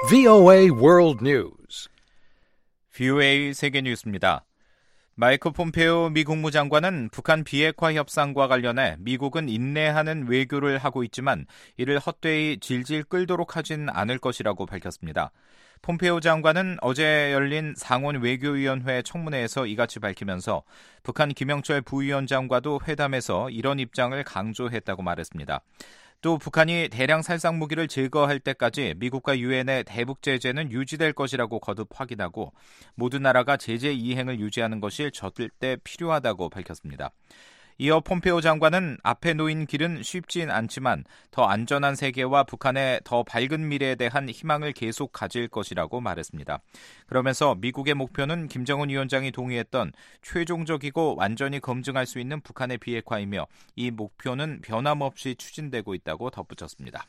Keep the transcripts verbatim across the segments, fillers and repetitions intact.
브이오에이 World News. 브이오에이 세계 뉴스입니다. 마이크 폼페오 미 국무장관은 북한 비핵화 협상과 관련해 미국은 인내하는 외교를 하고 있지만 이를 헛되이 질질 끌도록 하진 않을 것이라고 밝혔습니다. 폼페오 장관은 어제 열린 상원 외교위원회 청문회에서 이같이 밝히면서 북한 김영철 부위원장과도 회담에서 이런 입장을 강조했다고 말했습니다. 또 북한이 대량 살상 무기를 제거할 때까지 미국과 유엔의 대북 제재는 유지될 것이라고 거듭 확인하고 모든 나라가 제재 이행을 유지하는 것이 절대 필요하다고 밝혔습니다. 이어 폼페오 장관은 앞에 놓인 길은 쉽진 않지만 더 안전한 세계와 북한의 더 밝은 미래에 대한 희망을 계속 가질 것이라고 말했습니다. 그러면서 미국의 목표는 김정은 위원장이 동의했던 최종적이고 완전히 검증할 수 있는 북한의 비핵화이며 이 목표는 변함없이 추진되고 있다고 덧붙였습니다.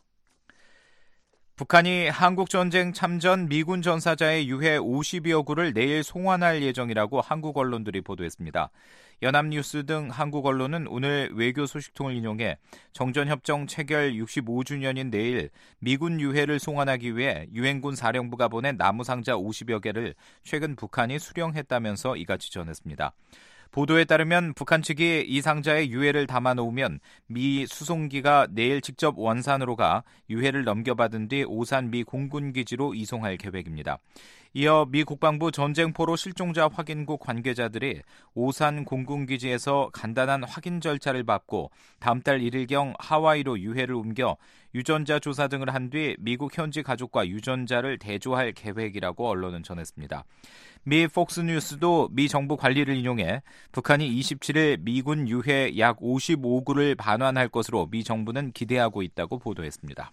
북한이 한국전쟁 참전 미군 전사자의 유해 오십여 구를 내일 송환할 예정이라고 한국 언론들이 보도했습니다. 연합뉴스 등 한국 언론은 오늘 외교 소식통을 인용해 정전협정 체결 육십오 주년인 내일 미군 유해를 송환하기 위해 유엔군 사령부가 보낸 나무상자 오십여 개를 최근 북한이 수령했다면서 이같이 전했습니다. 보도에 따르면 북한 측이 이 상자에 유해를 담아놓으면 미 수송기가 내일 직접 원산으로 가 유해를 넘겨받은 뒤 오산 미 공군기지로 이송할 계획입니다. 이어 미 국방부 전쟁포로 실종자 확인국 관계자들이 오산 공군기지에서 간단한 확인 절차를 밟고 다음 달 일 일경 하와이로 유해를 옮겨 유전자 조사 등을 한 뒤 미국 현지 가족과 유전자를 대조할 계획이라고 언론은 전했습니다. 미 폭스뉴스도 미 정부 관리를 인용해 북한이 이십칠 일 미군 유해 약 오십오 구를 반환할 것으로 미 정부는 기대하고 있다고 보도했습니다.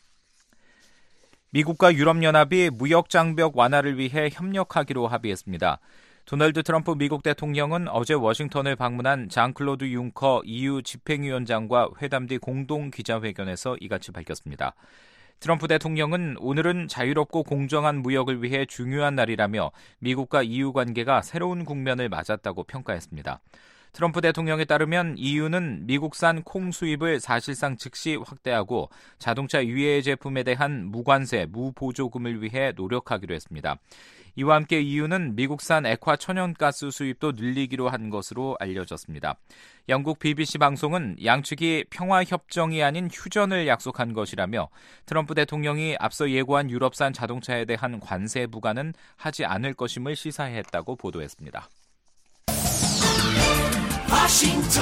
미국과 유럽연합이 무역장벽 완화를 위해 협력하기로 합의했습니다. 도널드 트럼프 미국 대통령은 어제 워싱턴을 방문한 장클로드 융커 이유 집행위원장과 회담 뒤 공동 기자회견에서 이같이 밝혔습니다. 트럼프 대통령은 오늘은 자유롭고 공정한 무역을 위해 중요한 날이라며 미국과 이유 관계가 새로운 국면을 맞았다고 평가했습니다. 트럼프 대통령에 따르면 이유는 미국산 콩 수입을 사실상 즉시 확대하고 자동차 유해 제품에 대한 무관세, 무보조금을 위해 노력하기로 했습니다. 이와 함께 이유는 미국산 액화 천연가스 수입도 늘리기로 한 것으로 알려졌습니다. 영국 비비씨 방송은 양측이 평화협정이 아닌 휴전을 약속한 것이라며 트럼프 대통령이 앞서 예고한 유럽산 자동차에 대한 관세 부과는 하지 않을 것임을 시사했다고 보도했습니다. 워싱턴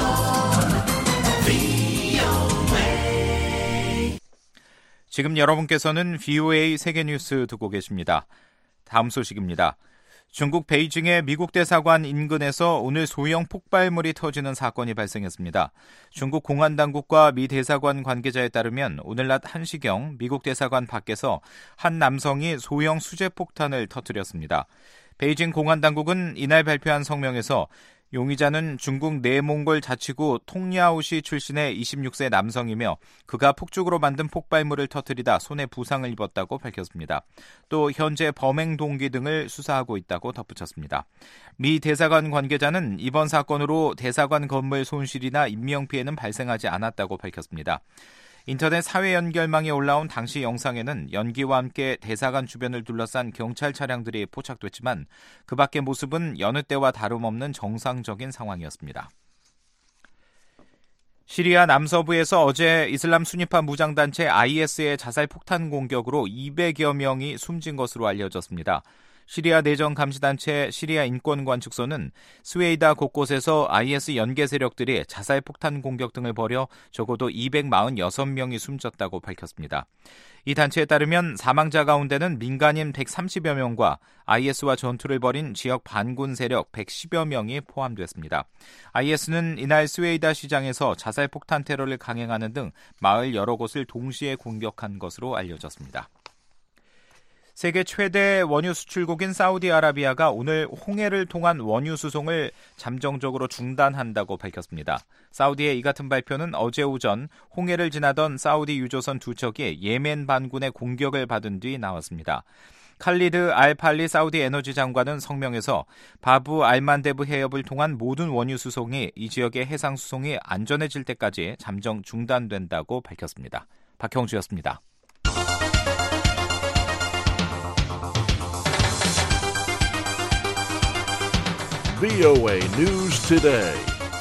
브이오에이. 지금 여러분께서는 브이오에이 세계뉴스 듣고 계십니다. 다음 소식입니다. 중국 베이징의 미국 대사관 인근에서 오늘 소형 폭발물이 터지는 사건이 발생했습니다. 중국 공안당국과 미 대사관 관계자에 따르면 오늘 낮 한 시경 미국 대사관 밖에서 한 남성이 소형 수제폭탄을 터뜨렸습니다. 베이징 공안당국은 이날 발표한 성명에서 용의자는 중국 내몽골 자치구 통야오시 출신의 이십육 세 남성이며 그가 폭죽으로 만든 폭발물을 터뜨리다 손에 부상을 입었다고 밝혔습니다. 또 현재 범행 동기 등을 수사하고 있다고 덧붙였습니다. 미 대사관 관계자는 이번 사건으로 대사관 건물 손실이나 인명피해는 발생하지 않았다고 밝혔습니다. 인터넷 사회 연결망에 올라온 당시 영상에는 연기와 함께 대사관 주변을 둘러싼 경찰 차량들이 포착됐지만 그 밖의 모습은 여느 때와 다름없는 정상적인 상황이었습니다. 시리아 남서부에서 어제 이슬람 순위파 무장단체 아이에스의 자살 폭탄 공격으로 이백여 명이 숨진 것으로 알려졌습니다. 시리아 내정 감시단체 시리아 인권관측소는 스웨이다 곳곳에서 아이에스 연계 세력들이 자살 폭탄 공격 등을 벌여 적어도 이백사십육 명이 숨졌다고 밝혔습니다. 이 단체에 따르면 사망자 가운데는 민간인 백삼십여 명과 아이에스와 전투를 벌인 지역 반군 세력 백십여 명이 포함됐습니다. 아이에스는 이날 스웨이다 시장에서 자살 폭탄 테러를 강행하는 등 마을 여러 곳을 동시에 공격한 것으로 알려졌습니다. 세계 최대 원유 수출국인 사우디아라비아가 오늘 홍해를 통한 원유 수송을 잠정적으로 중단한다고 밝혔습니다. 사우디의 이 같은 발표는 어제 오전 홍해를 지나던 사우디 유조선 두 척이 예멘 반군의 공격을 받은 뒤 나왔습니다. 칼리드 알팔리 사우디 에너지 장관은 성명에서 바부 알만데브 해협을 통한 모든 원유 수송이 이 지역의 해상 수송이 안전해질 때까지 잠정 중단된다고 밝혔습니다. 박형주였습니다. 브이오에이 News Today.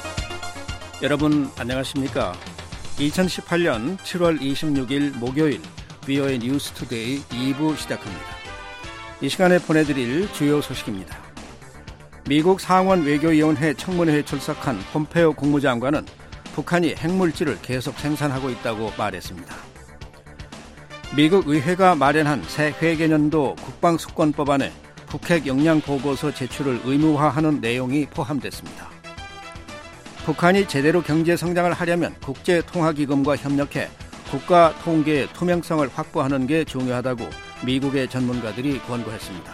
여러분 안녕하십니까? 이천십팔년 칠월 이십육일 목요일 브이오에이 뉴스 투데이 이 부 시작합니다. 이 시간에 보내드릴 주요 소식입니다. 미국 상원 외교위원회 청문회에 출석한 폼페오 국무장관은 북한이 핵물질을 계속 생산하고 있다고 말했습니다. 미국 의회가 마련한 새 회계년도 국방수권법안에 북핵 역량보고서 제출을 의무화하는 내용이 포함됐습니다. 북한이 제대로 경제성장을 하려면 국제통화기금과 협력해 국가 통계의 투명성을 확보하는 게 중요하다고 미국의 전문가들이 권고했습니다.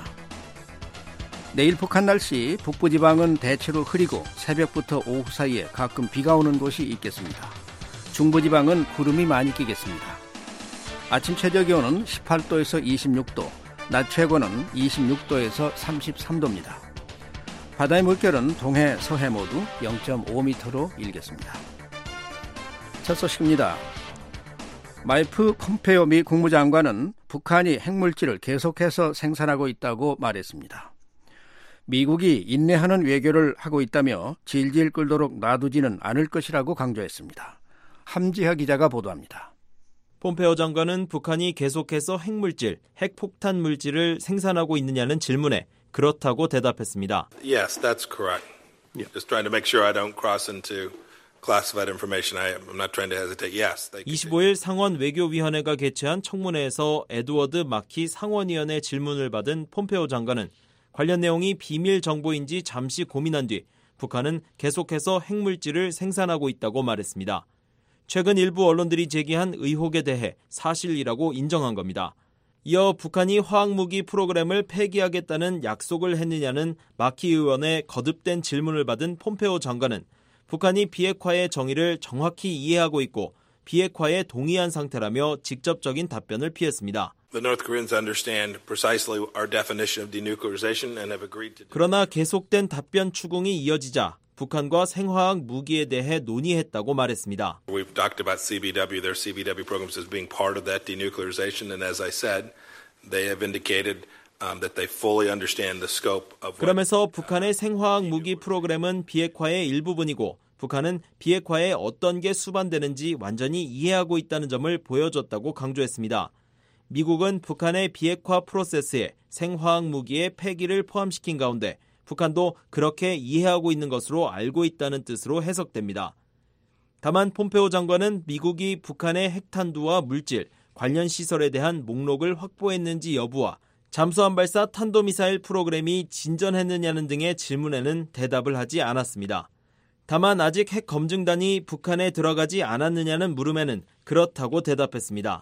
내일 북한 날씨, 북부지방은 대체로 흐리고 새벽부터 오후 사이에 가끔 비가 오는 곳이 있겠습니다. 중부지방은 구름이 많이 끼겠습니다. 아침 최저기온은 십팔도에서 이십육도, 낮 최고는 이십육도에서 삼십삼도입니다. 바다의 물결은 동해, 서해 모두 영 점 오 미터로 일겠습니다. 첫 소식입니다. 마이크 폼페오 미 국무장관은 북한이 핵물질을 계속해서 생산하고 있다고 말했습니다. 미국이 인내하는 외교를 하고 있다며 질질 끌도록 놔두지는 않을 것이라고 강조했습니다. 함지하 기자가 보도합니다. 폼페오 장관은 북한이 계속해서 핵물질, 핵폭탄 물질을 생산하고 있느냐는 질문에 그렇다고 대답했습니다. Yes, that's correct. Yeah. Just trying to make sure I don't cross into classified information. I, I'm not trying to hesitate. Yes. 이십오일 상원 외교위원회가 개최한 청문회에서 에드워드 마키 상원의원의 질문을 받은 폼페오 장관은 관련 내용이 비밀 정보인지 잠시 고민한 뒤 북한은 계속해서 핵물질을 생산하고 있다고 말했습니다. 최근 일부 언론들이 제기한 의혹에 대해 사실이라고 인정한 겁니다. 이어 북한이 화학무기 프로그램을 폐기하겠다는 약속을 했느냐는 마키 의원의 거듭된 질문을 받은 폼페오 장관은 북한이 비핵화의 정의를 정확히 이해하고 있고 비핵화에 동의한 상태라며 직접적인 답변을 피했습니다. The North Koreans understand precisely our definition of denuclearization and have agreed to. 그러나 계속된 답변 추궁이 이어지자 북한과 생화학 무기에 대해 논의했다고 말했습니다. We've talked about 씨비더블유, their 씨비더블유 programs as being part of that denuclearization, and as I said, they have indicated um, that they fully understand the scope of. 그러면서 북한의 생화학 무기 프로그램은 비핵화의 일부분이고 북한은 비핵화에 어떤 게 수반되는지 완전히 이해하고 있다는 점을 보여줬다고 강조했습니다. 미국은 북한의 비핵화 프로세스에 생화학 무기의 폐기를 포함시킨 가운데 북한도 그렇게 이해하고 있는 것으로 알고 있다는 뜻으로 해석됩니다. 다만 폼페오 장관은 미국이 북한의 핵탄두와 물질, 관련 시설에 대한 목록을 확보했는지 여부와 잠수함 발사 탄도미사일 프로그램이 진전했느냐는 등의 질문에는 대답을 하지 않았습니다. 다만 아직 핵 검증단이 북한에 들어가지 않았느냐는 물음에는 그렇다고 대답했습니다.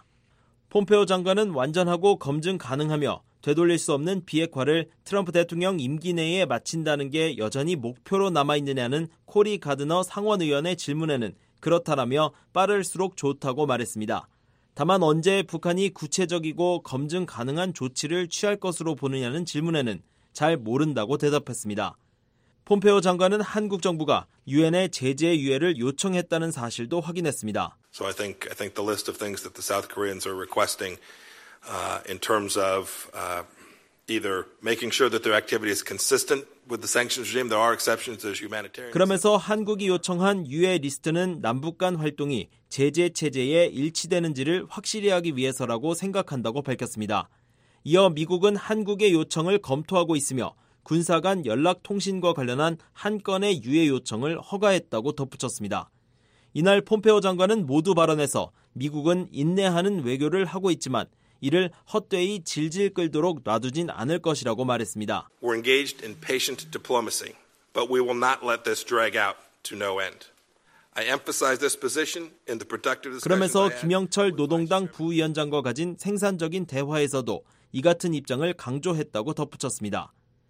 폼페오 장관은 완전하고 검증 가능하며 되돌릴 수 없는 비핵화를 트럼프 대통령 임기 내에 마친다는 게 여전히 목표로 남아있느냐는 코리 가드너 상원의원의 질문에는 그렇다라며 빠를수록 좋다고 말했습니다. 다만 언제 북한이 구체적이고 검증 가능한 조치를 취할 것으로 보느냐는 질문에는 잘 모른다고 대답했습니다. 폼페오 장관은 한국 정부가 유엔에 제재 유예를 요청했다는 사실도 확인했습니다. So I think I think the list of things that the South Koreans are requesting uh, in terms of uh, either making sure that their activity is consistent with the sanctions regime. There are exceptions. There's humanitarian. 그러면서 한국이 요청한 유예 리스트는 남북 간 활동이 제재 체제에 일치되는지를 확실히 하기 위해서라고 생각한다고 밝혔습니다. 이어 미국은 한국의 요청을 검토하고 있으며 군사 간 연락통신과 관련한 한 건의 유예 요청을 허가했다고 덧붙였습니다. 이날 폼페오 장관은 모두 발언에서 미국은 인내하는 외교를 하고 있지만 이를 헛되이 질질 끌도록 놔두진 않을 것이라고 말했습니다. We're engaged in patient diplomacy, but we will not let this drag out to no end. I emphasize this position in the productive discussions. 그러면서 김영철 노동당 부위원장과 가진 생산적인 대화에서도 이 같은 입장을 강조했다고 덧붙였습니다.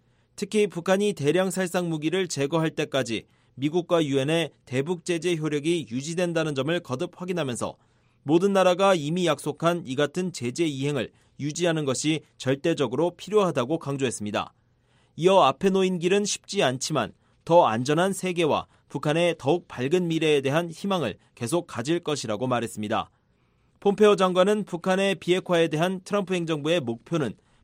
특히 북한이 대량 살상 무기를 제거할 때까지 미국과 유엔의 대북 제재 효력이 유지된다는 점을 거듭 확인하면서 모든 나라가 이미 약속한 이 같은 제재 이행을 유지하는 것이 절대적으로 필요하다고 강조했습니다. 이어 앞에 놓인 길은 쉽지 않지만 더 안전한 세계와 북한의 더욱 밝은 미래에 대한 희망을 계속 가질 것이라고 말했습니다. 폼페오 장관은 북한의 비핵화에 대한 트럼프 행정부의 목표는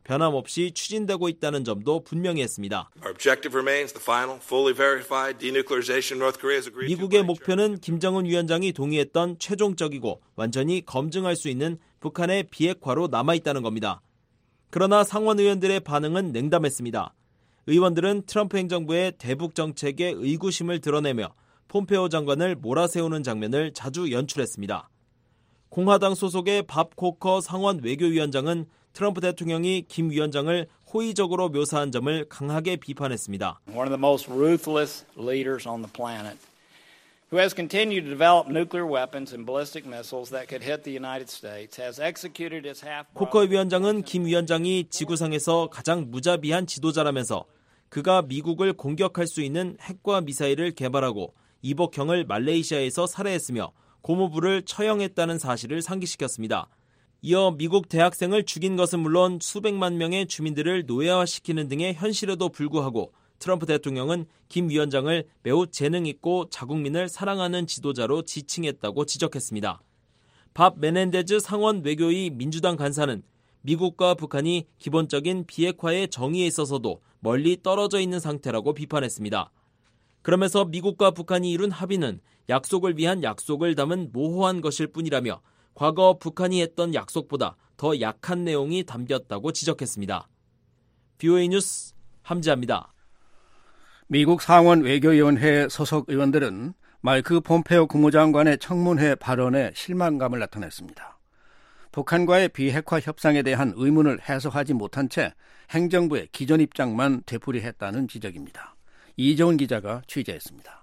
변함없이 추진되고 있다는 점도 분명히 했습니다. Our objective remains the final, fully verified denuclearization North Korea has agreed to. 미국의 목표는 김정은 위원장이 동의했던 최종적이고 완전히 검증할 수 있는 북한의 비핵화로 남아있다는 겁니다. 그러나 상원 의원들의 반응은 냉담했습니다. 의원들은 트럼프 행정부의 대북 정책에 의구심을 드러내며 폼페오 장관을 몰아세우는 장면을 자주 연출했습니다. 공화당 소속의 밥 코커 상원 외교위원장은 트럼프 대통령이 김 위원장을 호의적으로 묘사한 점을 강하게 비판했습니다. One of the most ruthless leaders on the planet, who has continued to develop nuclear weapons and ballistic missiles that could hit the United States, has executed his half. 코커 위원장은 김 위원장이 지구상에서 가장 무자비한 지도자라면서 그가 미국을 공격할 수 있는 핵과 미사일을 개발하고 이복형을 말레이시아에서 살해했으며 고모부를 처형했다는 사실을 상기시켰습니다. 이어 미국 대학생을 죽인 것은 물론 수백만 명의 주민들을 노예화시키는 등의 현실에도 불구하고 트럼프 대통령은 김 위원장을 매우 재능 있고 자국민을 사랑하는 지도자로 지칭했다고 지적했습니다. 밥 메넨데즈 상원 외교위 민주당 간사는 미국과 북한이 기본적인 비핵화의 정의에 있어서도 멀리 떨어져 있는 상태라고 비판했습니다. 그러면서 미국과 북한이 이룬 합의는 약속을 위한 약속을 담은 모호한 것일 뿐이라며 과거 북한이 했던 약속보다 더 약한 내용이 담겼다고 지적했습니다. 비오에이 뉴스 함지아입니다. 미국 상원 외교위원회 소속 의원들은 마이크 폼페오 국무장관의 청문회 발언에 실망감을 나타냈습니다. 북한과의 비핵화 협상에 대한 의문을 해소하지 못한 채 행정부의 기존 입장만 되풀이했다는 지적입니다. 이정은 기자가 취재했습니다.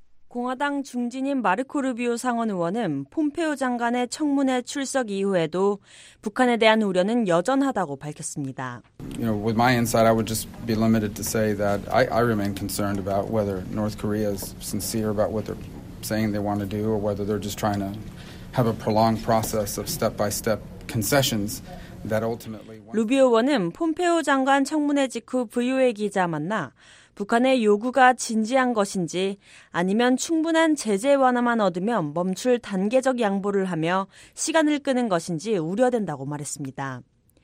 공화당 중진인 마르코 루비오 상원 의원은 폼페오 장관의 청문회 출석 이후에도 북한에 대한 우려는 여전하다고 밝혔습니다. You know, with my insight, I would just be limited to say that I, I remain concerned about whether North Korea is sincere about what they're saying they want to do, or whether they're just trying to have a prolonged process of step-by-step concessions that ultimately. 루비오 의원은 폼페오 장관 청문회 직후 브이오에이 기자 만나 북한의 요구가 진지한 것인지 아니면 충분한 제재 완화만 얻으면 멈출 단계적 양보를 하며 시간을 끄는 것인지 우려된다고 말했습니다.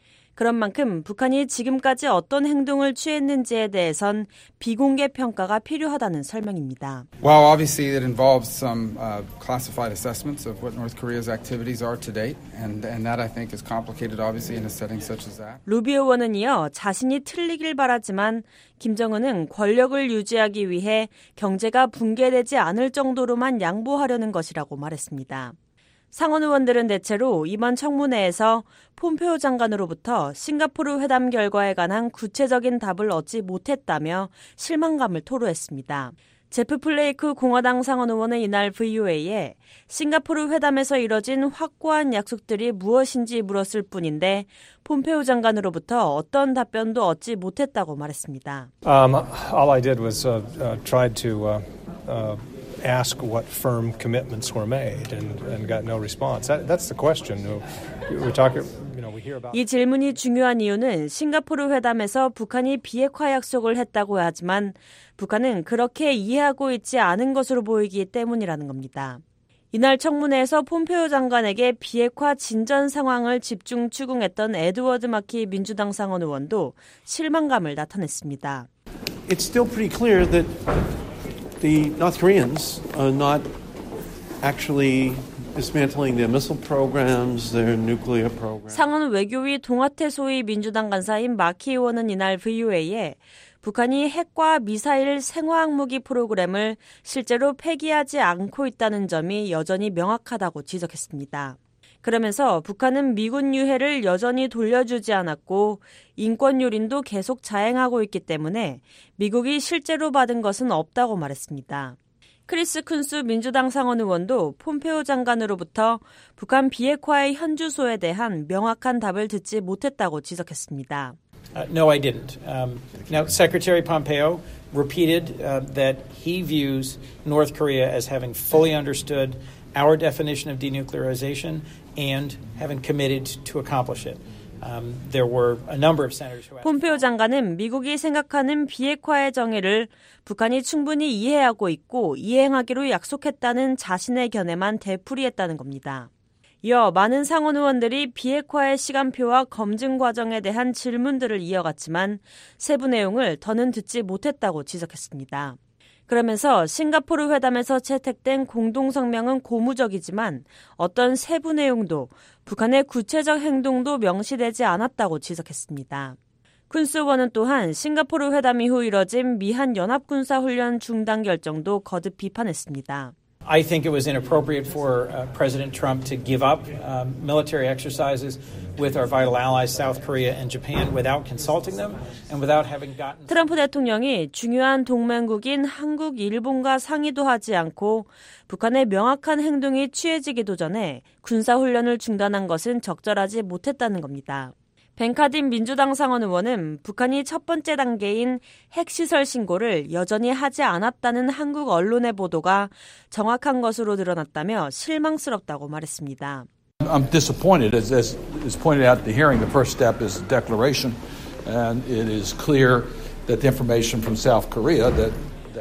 그런 만큼 북한이 지금까지 어떤 행동을 취했는지에 대해선 비공개 평가가 필요하다는 설명입니다. Well, obviously it involves some uh, classified assessments of what North Korea's activities are to date, and and that I think is complicated, obviously, in a setting such as that. 루비오 의원은 이어 자신이 틀리길 바라지만 김정은은 권력을 유지하기 위해 경제가 붕괴되지 않을 정도로만 양보하려는 것이라고 말했습니다. 상원 의원들은 대체로 이번 청문회에서 폼페오 장관으로부터 싱가포르 회담 결과에 관한 구체적인 답을 얻지 못했다며 실망감을 토로했습니다. 제프 플레이크 공화당 상원 의원은 이날 브이오에이에 싱가포르 회담에서 이뤄진 확고한 약속들이 무엇인지 물었을 뿐인데 폼페오 장관으로부터 어떤 답변도 얻지 못했다고 말했습니다. Um, all I did was uh, uh, tried to uh, uh, ask what firm commitments were made and, and got no response. That, that's the question. We're talking, you know, we hear about. 이 질문이 중요한 이유는 싱가포르 회담에서 북한이 비핵화 약속을 했다고 하지만 북한은 그렇게 이해하고 있지 않은 것으로 보이기 때문이라는 겁니다. 이날 청문회에서 폼페오 장관에게 비핵화 진전 상황을 집중 추궁했던 에드워드 마키 민주당 상원 의원도 실망감을 나타냈습니다. It's still pretty clear that the North Koreans are not actually dismantling their missile programs, their nuclear programs. 상원 외교위 동아태 소위 민주당 간사인 마키 의원은 이날 브이오에이에 북한이 핵과 미사일 생화학 무기 프로그램을 실제로 폐기하지 않고 있다는 점이 여전히 명확하다고 지적했습니다. 그러면서 북한은 미군 유해를 여전히 돌려주지 않았고 인권 요린도 계속 자행하고 있기 때문에 미국이 실제로 받은 것은 없다고 말했습니다. 크리스 쿤스 민주당 상원 의원도 폼페오 장관으로부터 북한 비핵화의 현주소에 대한 명확한 답을 듣지 못했다고 지적했습니다. Uh, no, I didn't. Um, now, Secretary Pompeo repeated uh, that he views North Korea as having fully understood our definition of denuclearization and having committed to accomplish it. Um, there were a number of senators who. 폼페오 장관은 미국이 생각하는 비핵화의 정의를 북한이 충분히 이해하고 있고 이행하기로 약속했다는 자신의 견해만 되풀이했다는 겁니다. 이어 많은 상원 의원들이 비핵화의 시간표와 검증 과정에 대한 질문들을 이어갔지만 세부 내용을 더는 듣지 못했다고 지적했습니다. 그러면서 싱가포르 회담에서 채택된 공동성명은 고무적이지만 어떤 세부 내용도 북한의 구체적 행동도 명시되지 않았다고 지적했습니다. 쿤스 의원은 또한 싱가포르 회담 이후 이뤄진 미한 연합군사훈련 중단 결정도 거듭 비판했습니다. I think it was inappropriate for uh, President Trump to give up um, military exercises with our vital allies, South Korea and Japan, without consulting them and without having gotten. 트럼프 대통령이 중요한 동맹국인 한국, 일본과 상의도 하지 않고 북한의 명확한 행동이 취해지기도 전에 군사훈련을 중단한 것은 적절하지 못했다는 겁니다. 벤카딘 민주당 상원 의원은 북한이 첫 번째 단계인 핵시설 신고를 여전히 하지 않았다는 한국 언론의 보도가 정확한 것으로 드러났다며 실망스럽다고 말했습니다. I'm disappointed. As, as is pointed out at the hearing, the first step is a declaration, and it is clear that the information from South Korea that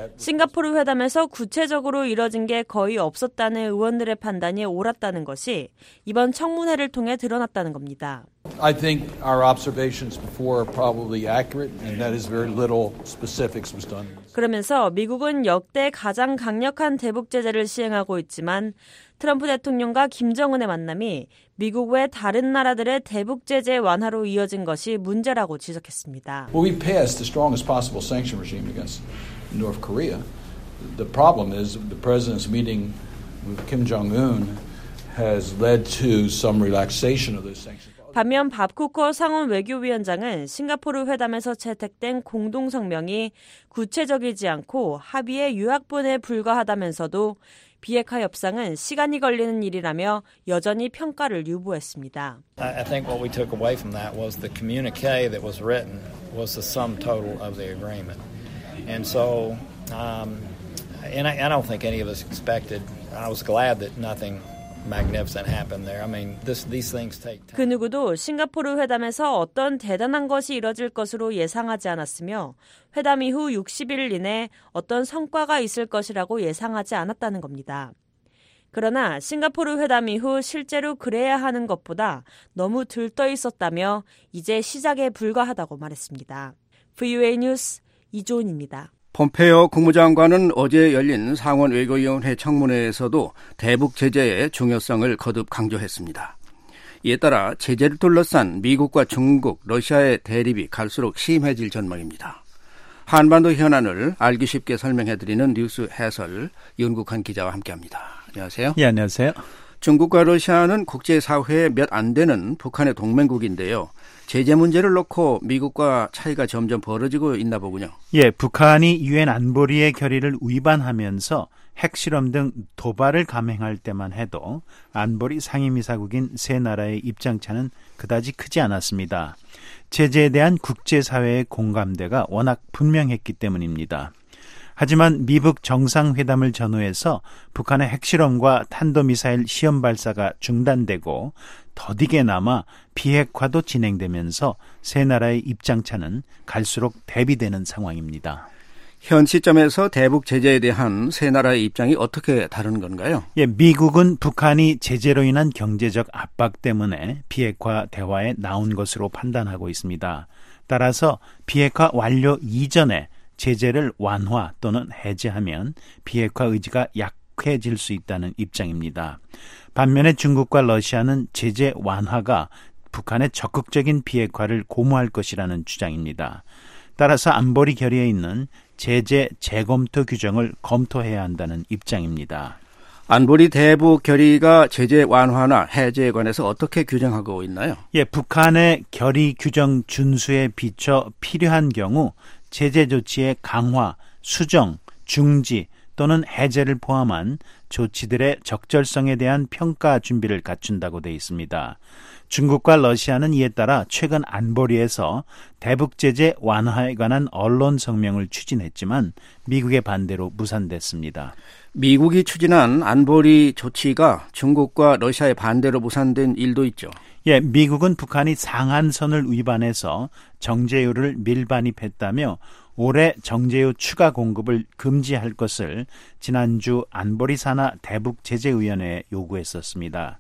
싱가포르 회담에서 구체적으로 이뤄진 게 거의 없었다는 의원들의 판단이 옳았다는 것이 이번 청문회를 통해 드러났다는 겁니다. I think our observations before are probably accurate, and that is very little specifics was done. 그러면서 미국은 역대 가장 강력한 대북 제재를 시행하고 있지만 트럼프 대통령과 김정은의 만남이 미국 외 다른 나라들의 대북 제재 완화로 이어진 것이 문제라고 지적했습니다. Well, we passed the strongest possible sanction regime against North Korea. The problem is the president's meeting with Kim Jong-un has led to some relaxation of those sanctions. 반면 밥 쿠커 상원 외교위원장은 싱가포르 회담에서 채택된 공동성명이 구체적이지 않고 합의의 요약본에 불과하다면서도 비핵화 협상은 시간이 걸리는 일이라며 여전히 평가를 유보했습니다. I think what we took away from that was the communique that was written was the sum total of the agreement. And so, um, and I, I don't think any of us expected. I was glad that nothing magnificent happened there. I mean, this, these things take time. 그 누구도 싱가포르 회담에서 어떤 대단한 것이 이뤄질 것으로 예상하지 않았으며 회담 이후 육십 일 이내 어떤 성과가 있을 것이라고 예상하지 않았다는 겁니다. 그러나 싱가포르 회담 이후 실제로 그래야 하는 것보다 너무 들떠 있었다며 이제 시작에 불과하다고 말했습니다. 브이오에이 뉴스 이조은입니다. 폼페이오 국무장관은 어제 열린 상원 외교위원회 청문회에서도 대북 제재의 중요성을 거듭 강조했습니다. 이에 따라 제재를 둘러싼 미국과 중국, 러시아의 대립이 갈수록 심해질 전망입니다. 한반도 현안을 알기 쉽게 설명해드리는 뉴스 해설 윤국한 기자와 함께합니다. 안녕하세요. 예, 안녕하세요. 중국과 러시아는 국제사회에 몇 안 되는 북한의 동맹국인데요. 제재 문제를 놓고 미국과 차이가 점점 벌어지고 있나 보군요. 예, 북한이 유엔 안보리의 결의를 위반하면서 핵실험 등 도발을 감행할 때만 해도 안보리 상임이사국인 세 나라의 입장차는 그다지 크지 않았습니다. 제재에 대한 국제사회의 공감대가 워낙 분명했기 때문입니다. 하지만 미북 정상회담을 전후해서 북한의 핵실험과 탄도미사일 시험 발사가 중단되고 더디게나마 비핵화도 진행되면서 세 나라의 입장차는 갈수록 대비되는 상황입니다. 현 시점에서 대북 제재에 대한 세 나라의 입장이 어떻게 다른 건가요? 예, 미국은 북한이 제재로 인한 경제적 압박 때문에 비핵화 대화에 나온 것으로 판단하고 있습니다. 따라서 비핵화 완료 이전에 제재를 완화 또는 해제하면 비핵화 의지가 약해질 수 있다는 입장입니다. 반면에 중국과 러시아는 제재 완화가 북한의 적극적인 비핵화를 고무할 것이라는 주장입니다. 따라서 안보리 결의에 있는 제재 재검토 규정을 검토해야 한다는 입장입니다. 안보리 대북 결의가 제재 완화나 해제에 관해서 어떻게 규정하고 있나요? 예, 북한의 결의 규정 준수에 비춰 필요한 경우 제재 조치의 강화, 수정, 중지 또는 해제를 포함한 조치들의 적절성에 대한 평가 준비를 갖춘다고 되어 있습니다. 중국과 러시아는 이에 따라 최근 안보리에서 대북 제재 완화에 관한 언론 성명을 추진했지만 미국의 반대로 무산됐습니다. 미국이 추진한 안보리 조치가 중국과 러시아의 반대로 무산된 일도 있죠. 예, 미국은 북한이 상한선을 위반해서 정제유를 밀반입했다며 올해 정제유 추가 공급을 금지할 것을 지난주 안보리 산하 대북 제재위원회에 요구했었습니다.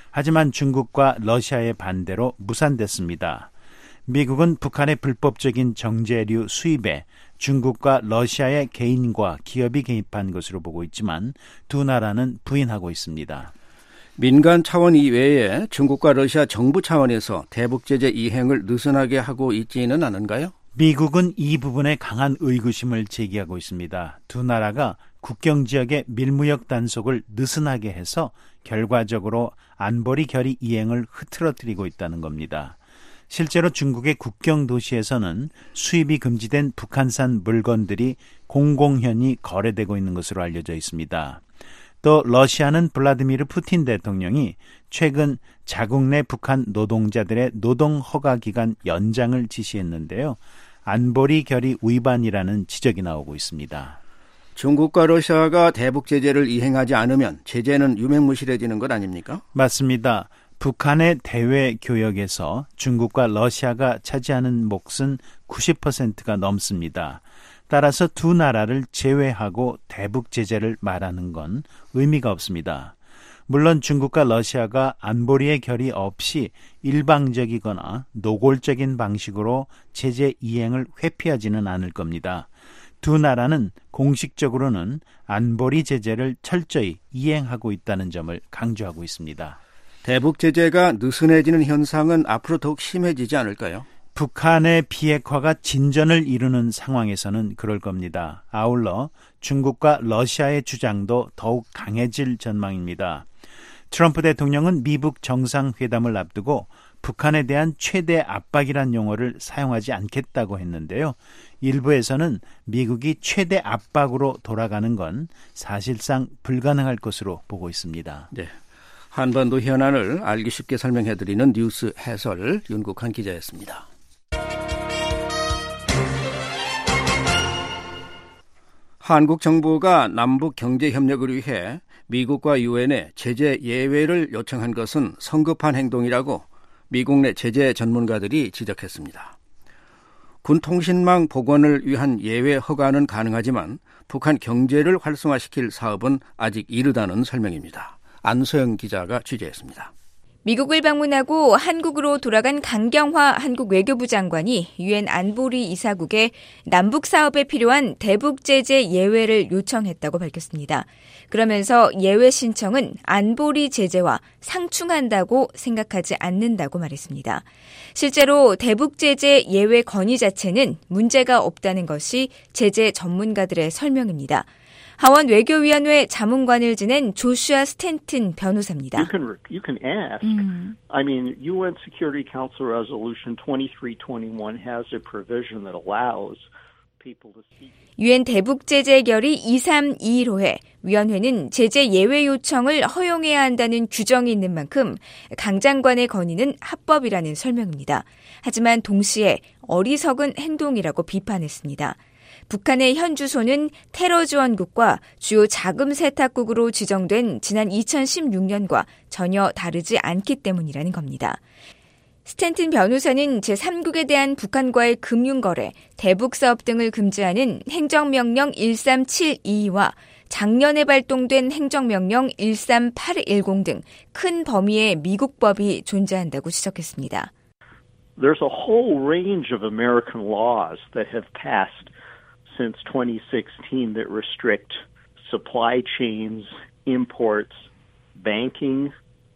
하지만 중국과 러시아의 반대로 무산됐습니다. 미국은 북한의 불법적인 정제류 수입에 중국과 러시아의 개인과 기업이 개입한 것으로 보고 있지만 두 나라는 부인하고 있습니다. 민간 차원 이외에 중국과 러시아 정부 차원에서 대북 제재 이행을 느슨하게 하고 있지는 않은가요? 미국은 이 부분에 강한 의구심을 제기하고 있습니다. 두 나라가 국경 지역의 밀무역 단속을 느슨하게 해서 결과적으로 안보리 결의 이행을 흐트러뜨리고 있다는 겁니다. 실제로 중국의 국경 도시에서는 수입이 금지된 북한산 물건들이 공공연히 거래되고 있는 것으로 알려져 있습니다. 또 러시아는 블라디미르 푸틴 대통령이 최근 자국 내 북한 노동자들의 노동 허가 기간 연장을 지시했는데요. 안보리 결의 위반이라는 지적이 나오고 있습니다. 중국과 러시아가 대북 제재를 이행하지 않으면 제재는 유명무실해지는 것 아닙니까? 맞습니다. 북한의 대외 교역에서 중국과 러시아가 차지하는 몫은 구십 퍼센트가 넘습니다. 따라서 두 나라를 제외하고 대북 제재를 말하는 건 의미가 없습니다. 물론 중국과 러시아가 안보리의 결의 없이 일방적이거나 노골적인 방식으로 제재 이행을 회피하지는 않을 겁니다. 두 나라는 공식적으로는 안보리 제재를 철저히 이행하고 있다는 점을 강조하고 있습니다. 대북 제재가 느슨해지는 현상은 앞으로 더욱 심해지지 않을까요? 북한의 비핵화가 진전을 이루는 상황에서는 그럴 겁니다. 아울러 중국과 러시아의 주장도 더욱 강해질 전망입니다. 트럼프 대통령은 미북 정상회담을 앞두고 북한에 대한 최대 압박이란 용어를 사용하지 않겠다고 했는데요. 일부에서는 미국이 최대 압박으로 돌아가는 건 사실상 불가능할 것으로 보고 있습니다. 네. 한반도 현안을 알기 쉽게 설명해드리는 뉴스 해설 윤국한 기자였습니다. 한국 정부가 남북 경제 협력을 위해 미국과 유엔에 제재 예외를 요청한 것은 성급한 행동이라고 미국 내 제재 전문가들이 지적했습니다. 군 통신망 복원을 위한 예외 허가는 가능하지만 북한 경제를 활성화시킬 사업은 아직 이르다는 설명입니다. 안소영 기자가 취재했습니다. 미국을 방문하고 한국으로 돌아간 강경화 한국 외교부 장관이 유엔 안보리 이사국에 남북 사업에 필요한 대북 제재 예외를 요청했다고 밝혔습니다. 그러면서 예외 신청은 안보리 제재와 상충한다고 생각하지 않는다고 말했습니다. 실제로 대북 제재 예외 건의 자체는 문제가 없다는 것이 제재 전문가들의 설명입니다. 하원 외교위원회 자문관을 지낸 조슈아 스탠튼 변호사입니다. You can, you can ask. 음. I mean, 유엔 Security Council Resolution twenty-three twenty-one has a provision that allows people to seek. 유엔 대북 제재 결의 이삼이일 호에 위원회는 제재 예외 요청을 허용해야 한다는 규정이 있는 만큼 강 장관의 건의는 합법이라는 설명입니다. 하지만 동시에 어리석은 행동이라고 비판했습니다. 북한의 현 주소는 테러 지원국과 주요 자금 세탁국으로 지정된 지난 이천십육 년과 전혀 다르지 않기 때문이라는 겁니다. 스탠튼 변호사는 제삼국에 대한 북한과의 금융거래, 대북사업 등을 금지하는 행정명령 일삼칠이와 작년에 발동된 행정명령 일삼팔일공 등 큰 범위의 미국법이 존재한다고 지적했습니다. There's a whole range of American laws that have passed since twenty sixteen that restrict supply chains, imports, banking.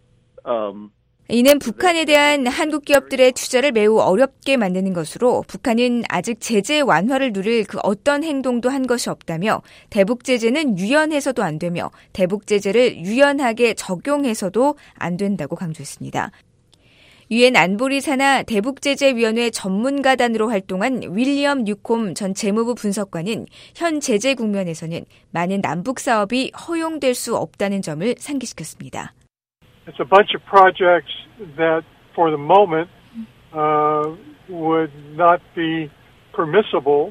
Um, 이는 북한에 대한 한국 기업들의 투자를 매우 어렵게 만드는 것으로 북한은 아직 제재 완화를 누릴 그 어떤 행동도 한 것이 없다며 대북 제재는 유연해서도 안 되며 대북 제재를 유연하게 적용해서도 안 된다고 강조했습니다. 유엔 안보리 산하 대북제재위원회 전문가단으로 활동한 윌리엄 뉴콤 전 재무부 분석관은 현 제재 국면에서는 많은 남북 사업이 허용될 수 없다는 점을 상기시켰습니다. It's a bunch of projects that for the moment uh, would not be permissible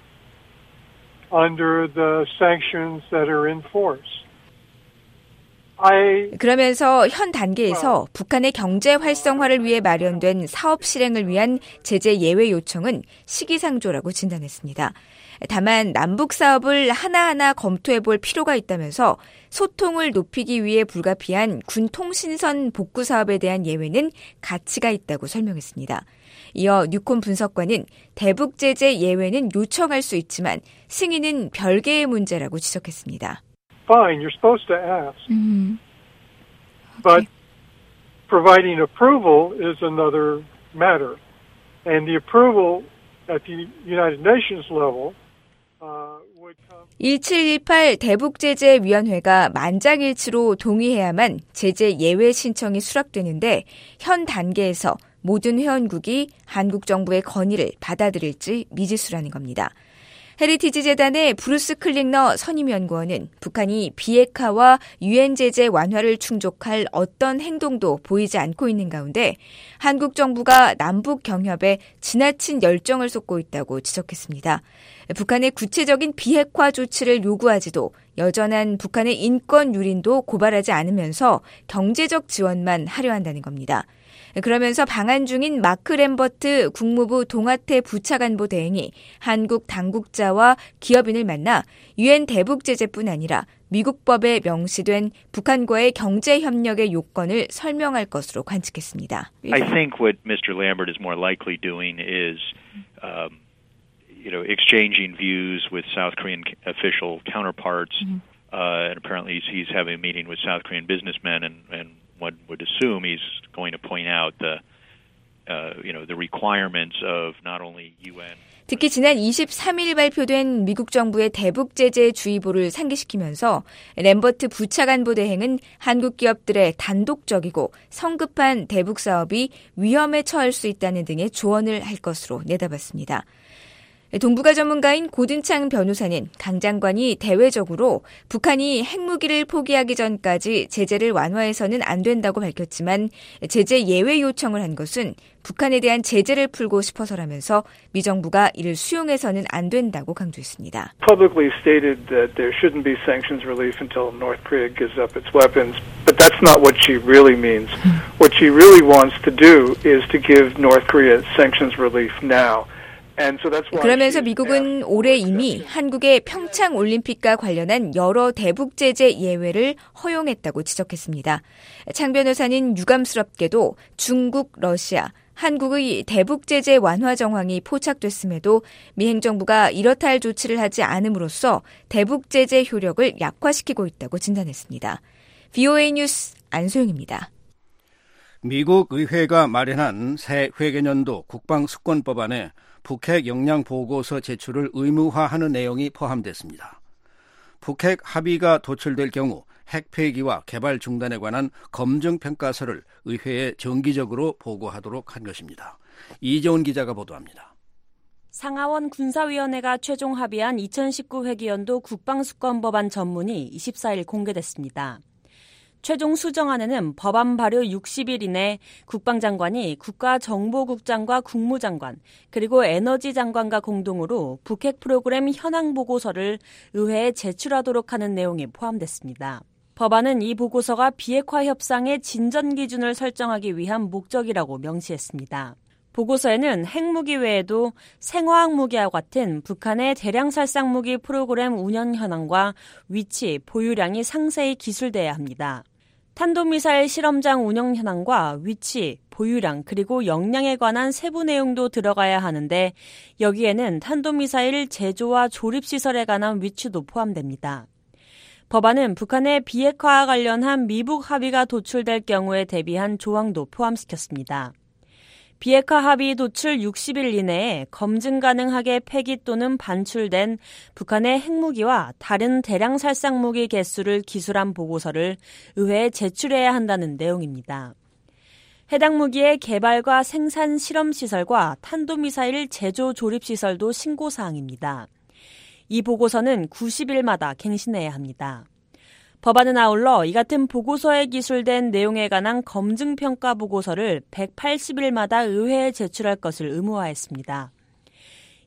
under the sanctions that are in force. I 그러면서 현 단계에서 북한의 경제 활성화를 위해 마련된 사업 실행을 위한 제재 예외 요청은 시기상조라고 진단했습니다. 다만 남북 사업을 하나하나 검토해 볼 필요가 있다면서 소통을 높이기 위해 불가피한 군 통신선 복구 사업에 대한 예외는 가치가 있다고 설명했습니다. 이어 뉴콘 분석관은 대북 제재 예외는 요청할 수 있지만 승인은 별개의 문제라고 지적했습니다. Fine, you're supposed to ask. Mm-hmm. But providing approval is another matter. And the approval at the United Nations level uh, would come... 일칠일팔 대북제재위원회가 만장일치로 동의해야만 제재 예외 신청이 수락되는데 현 단계에서 모든 회원국이 한국 정부의 건의를 받아들일지 미지수라는 겁니다. 헤리티지 재단의 브루스 클링너 선임연구원은 북한이 비핵화와 유엔 제재 완화를 충족할 어떤 행동도 보이지 않고 있는 가운데 한국 정부가 남북 경협에 지나친 열정을 쏟고 있다고 지적했습니다. 북한의 구체적인 비핵화 조치를 요구하지도 여전한 북한의 인권 유린도 고발하지 않으면서 경제적 지원만 하려 한다는 겁니다. 그러면서 방한 중인 마크 램버트 국무부 동아태 부차관보 대행이 한국 당국자와 기업인을 만나 유엔 대북 제재뿐 아니라 미국법에 명시된 북한과의 경제 협력의 요건을 설명할 것으로 관측했습니다. I think what Mister Lambert is more likely doing is um, you know, exchanging views with South Korean official counterparts. Mm-hmm. Uh, and apparently he's, he's having a meeting with South Korean businessmen and, and one would assume he's going to point out the, uh, you know, the requirements of not only 유엔. 특히 지난 이십삼일 발표된 미국 정부의 대북 제재 주의보를 상기시키면서 램버트 부차관보 대행은 한국 기업들의 단독적이고 성급한 대북 사업이 위험에 처할 수 있다는 등의 조언을 할 것으로 내다봤습니다. 동북아 전문가인 고든창 변호사는 강 장관이 대외적으로 북한이 핵무기를 포기하기 전까지 제재를 완화해서는 안 된다고 밝혔지만 제재 예외 요청을 한 것은 북한에 대한 제재를 풀고 싶어서라면서 미 정부가 이를 수용해서는 안 된다고 강조했습니다. Publicly stated that there shouldn't be sanctions relief until North Korea gives up its weapons, but that's not what she really means. What she really wants to do is to give North Korea sanctions relief now. 그러면서 미국은 올해 이미 한국의 평창 올림픽과 관련한 여러 대북 제재 예외를 허용했다고 지적했습니다. 창 변호사는 유감스럽게도 중국, 러시아, 한국의 대북 제재 완화 정황이 포착됐음에도 미 행정부가 이렇다 할 조치를 하지 않음으로써 대북 제재 효력을 약화시키고 있다고 진단했습니다. 브이오에이 뉴스 안소영입니다. 미국 의회가 마련한 새 회계년도 국방수권법안에 북핵 역량 보고서 제출을 의무화하는 내용이 포함됐습니다. 북핵 합의가 도출될 경우 핵 폐기와 개발 중단에 관한 검증 평가서를 의회에 정기적으로 보고하도록 한 것입니다. 이재훈 기자가 보도합니다. 상하원 군사위원회가 최종 합의한 이천십구 회기연도 국방수권법안 전문이 이십사일 공개됐습니다. 최종 수정안에는 법안 발효 육십일 이내 국방장관이 국가정보국장과 국무장관 그리고 에너지장관과 공동으로 북핵 프로그램 현황 보고서를 의회에 제출하도록 하는 내용이 포함됐습니다. 법안은 이 보고서가 비핵화 협상의 진전 기준을 설정하기 위한 목적이라고 명시했습니다. 보고서에는 핵무기 외에도 생화학 무기와 같은 북한의 대량 살상 무기 프로그램 운영 현황과 위치, 보유량이 상세히 기술돼야 합니다. 탄도미사일 실험장 운영 현황과 위치, 보유량 그리고 역량에 관한 세부 내용도 들어가야 하는데 여기에는 탄도미사일 제조와 조립시설에 관한 위치도 포함됩니다. 법안은 북한의 비핵화와 관련한 미북 합의가 도출될 경우에 대비한 조항도 포함시켰습니다. 비핵화 합의 도출 육십일 이내에 검증 가능하게 폐기 또는 반출된 북한의 핵무기와 다른 대량 살상 무기 개수를 기술한 보고서를 의회에 제출해야 한다는 내용입니다. 해당 무기의 개발과 생산 실험시설과 탄도미사일 제조 조립시설도 신고사항입니다. 이 보고서는 구십 일마다 갱신해야 합니다. 법안은 아울러 이 같은 보고서에 기술된 내용에 관한 검증평가 보고서를 백팔십 일마다 의회에 제출할 것을 의무화했습니다.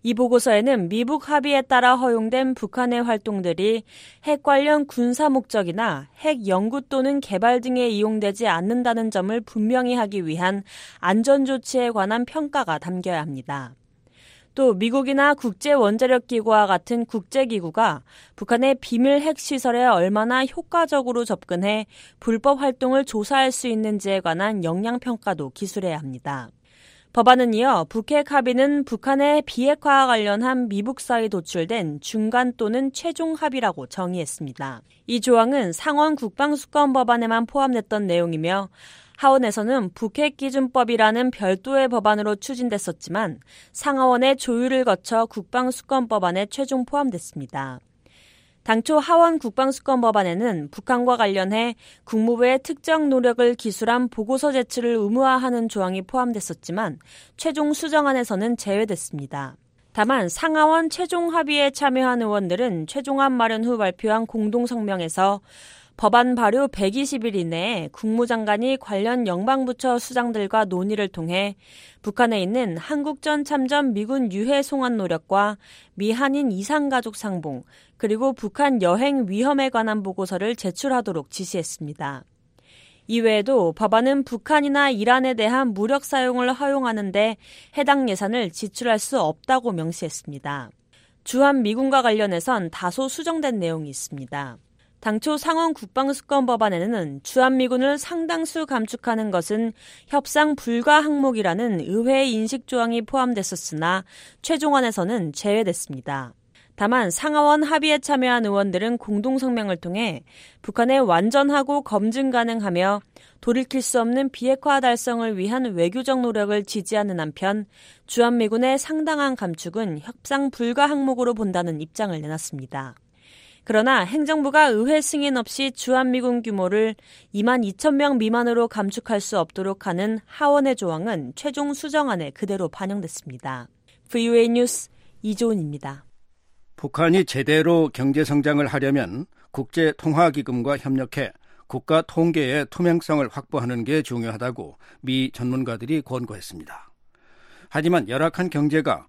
이 보고서에는 미북 합의에 따라 허용된 북한의 활동들이 핵 관련 군사 목적이나 핵 연구 또는 개발 등에 이용되지 않는다는 점을 분명히 하기 위한 안전 조치에 관한 평가가 담겨야 합니다. 또 미국이나 국제원자력기구와 같은 국제기구가 북한의 비밀 핵시설에 얼마나 효과적으로 접근해 불법 활동을 조사할 수 있는지에 관한 역량평가도 기술해야 합니다. 법안은 이어 북핵 합의는 북한의 비핵화와 관련한 미북 사이 도출된 중간 또는 최종 합의라고 정의했습니다. 이 조항은 상원 국방수권 법안에만 포함됐던 내용이며 하원에서는 북핵기준법이라는 별도의 법안으로 추진됐었지만 상하원의 조율을 거쳐 국방수권법안에 최종 포함됐습니다. 당초 하원 국방수권 법안에는 북한과 관련해 국무부의 특정 노력을 기술한 보고서 제출을 의무화하는 조항이 포함됐었지만 최종 수정안에서는 제외됐습니다. 다만 상하원 최종 합의에 참여한 의원들은 최종안 마련 후 발표한 공동성명에서 법안 발효 백이십 일 이내에 국무장관이 관련 영방부처 수장들과 논의를 통해 북한에 있는 한국전 참전 미군 유해 송환 노력과 미한인 이산가족 상봉, 그리고 북한 여행 위험에 관한 보고서를 제출하도록 지시했습니다. 이외에도 법안은 북한이나 이란에 대한 무력 사용을 허용하는데 해당 예산을 지출할 수 없다고 명시했습니다. 주한미군과 관련해선 다소 수정된 내용이 있습니다. 당초 상원 국방수권 법안에는 주한미군을 상당수 감축하는 것은 협상 불가 항목이라는 의회의 인식 조항이 포함됐었으나 최종안에서는 제외됐습니다. 다만 상하원 합의에 참여한 의원들은 공동성명을 통해 북한의 완전하고 검증 가능하며 돌이킬 수 없는 비핵화 달성을 위한 외교적 노력을 지지하는 한편 주한미군의 상당한 감축은 협상 불가 항목으로 본다는 입장을 내놨습니다. 그러나 행정부가 의회 승인 없이 주한미군 규모를 이만 이천 명 미만으로 감축할 수 없도록 하는 하원의 조항은 최종 수정안에 그대로 반영됐습니다. 브이오에이 뉴스 이조은입니다. 북한이 제대로 경제성장을 하려면 국제통화기금과 협력해 국가 통계의 투명성을 확보하는 게 중요하다고 미 전문가들이 권고했습니다. 하지만 열악한 경제가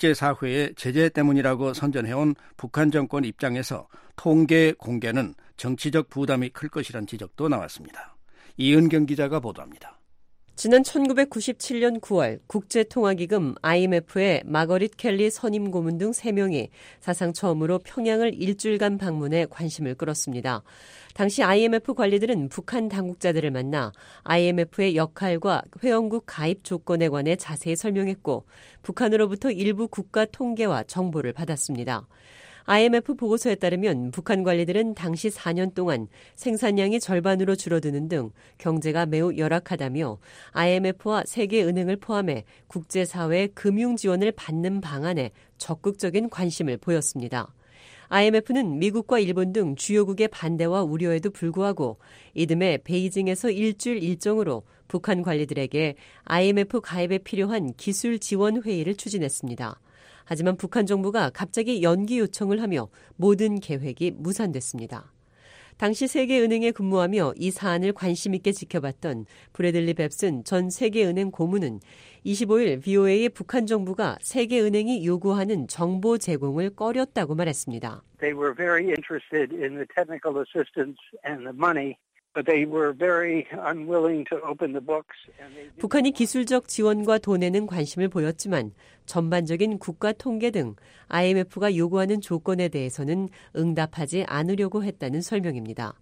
국제사회의 제재 때문이라고 선전해온 북한 정권 입장에서 통계 공개는 정치적 부담이 클 것이란 지적도 나왔습니다. 이은경 기자가 보도합니다. 지난 천구백구십칠 년 구월 국제통화기금 아이엠에프의 마거릿 켈리 선임 고문 등 세 명이 사상 처음으로 평양을 일주일간 방문해 관심을 끌었습니다. 당시 아이엠에프 관리들은 북한 당국자들을 만나 아이엠에프의 역할과 회원국 가입 조건에 관해 자세히 설명했고 북한으로부터 일부 국가 통계와 정보를 받았습니다. 아이엠에프 보고서에 따르면 북한 관리들은 당시 사 년 동안 생산량이 절반으로 줄어드는 등 경제가 매우 열악하다며 아이엠에프와 세계은행을 포함해 국제사회의 금융 지원을 받는 방안에 적극적인 관심을 보였습니다. 아이엠에프는 미국과 일본 등 주요국의 반대와 우려에도 불구하고 이듬해 베이징에서 일주일 일정으로 북한 관리들에게 아이엠에프 가입에 필요한 기술 지원 회의를 추진했습니다. 하지만 북한 정부가 갑자기 연기 요청을 하며 모든 계획이 무산됐습니다. 당시 세계은행에 근무하며 이 사안을 관심 있게 지켜봤던 브래들리 뱁슨 전 세계은행 고문은 이십오 일 브이오에이의 북한 정부가 세계은행이 요구하는 정보 제공을 꺼렸다고 말했습니다. They were very interested in the technical assistance and the money. But they were very unwilling to open the books. 북한이 기술적 지원과 돈에는 관심을 보였지만 전반적인 국가 통계 등 아이엠에프가 요구하는 조건에 대해서는 응답하지 않으려고 했다는 설명입니다.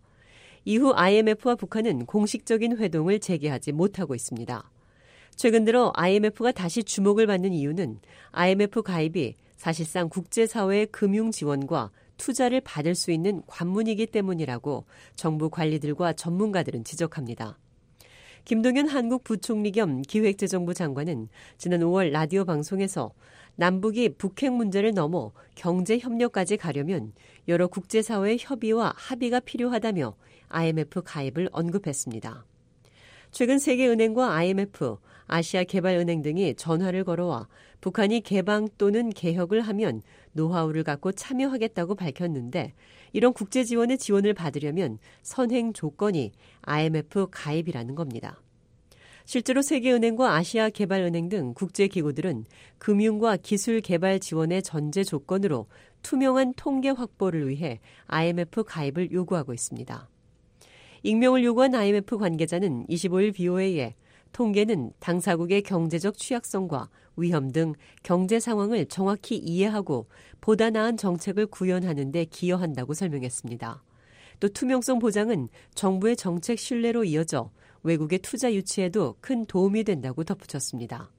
이후 아이엠에프와 북한은 공식적인 회동을 재개하지 못하고 있습니다. 최근 들어 아이엠에프가 다시 주목을 받는 이유는 아이엠에프 가입이 사실상 국제사회의 금융 지원과 투자를 받을 수 있는 관문이기 때문이라고 정부 관리들과 전문가들은 지적합니다. 김동연 한국 부총리 겸 기획재정부 장관은 지난 오월 라디오 방송에서 남북이 북핵 문제를 넘어 경제협력까지 가려면 여러 국제사회의 협의와 합의가 필요하다며 아이엠에프 가입을 언급했습니다. 최근 세계은행과 아이엠에프, 아시아개발은행 등이 전화를 걸어와 북한이 개방 또는 개혁을 하면 노하우를 갖고 참여하겠다고 밝혔는데 이런 국제 지원의 지원을 받으려면 선행 조건이 아이엠에프 가입이라는 겁니다. 실제로 세계은행과 아시아개발은행 등 국제기구들은 금융과 기술 개발 지원의 전제 조건으로 투명한 통계 확보를 위해 아이엠에프 가입을 요구하고 있습니다. 익명을 요구한 아이엠에프 관계자는 이십오일 비오에이에 통계는 당사국의 경제적 취약성과 위험 등 경제 상황을 정확히 이해하고 보다 나은 정책을 구현하는 데 기여한다고 설명했습니다. 또 투명성 보장은 정부의 정책 신뢰로 이어져 외국의 투자 유치에도 큰 도움이 된다고 덧붙였습니다.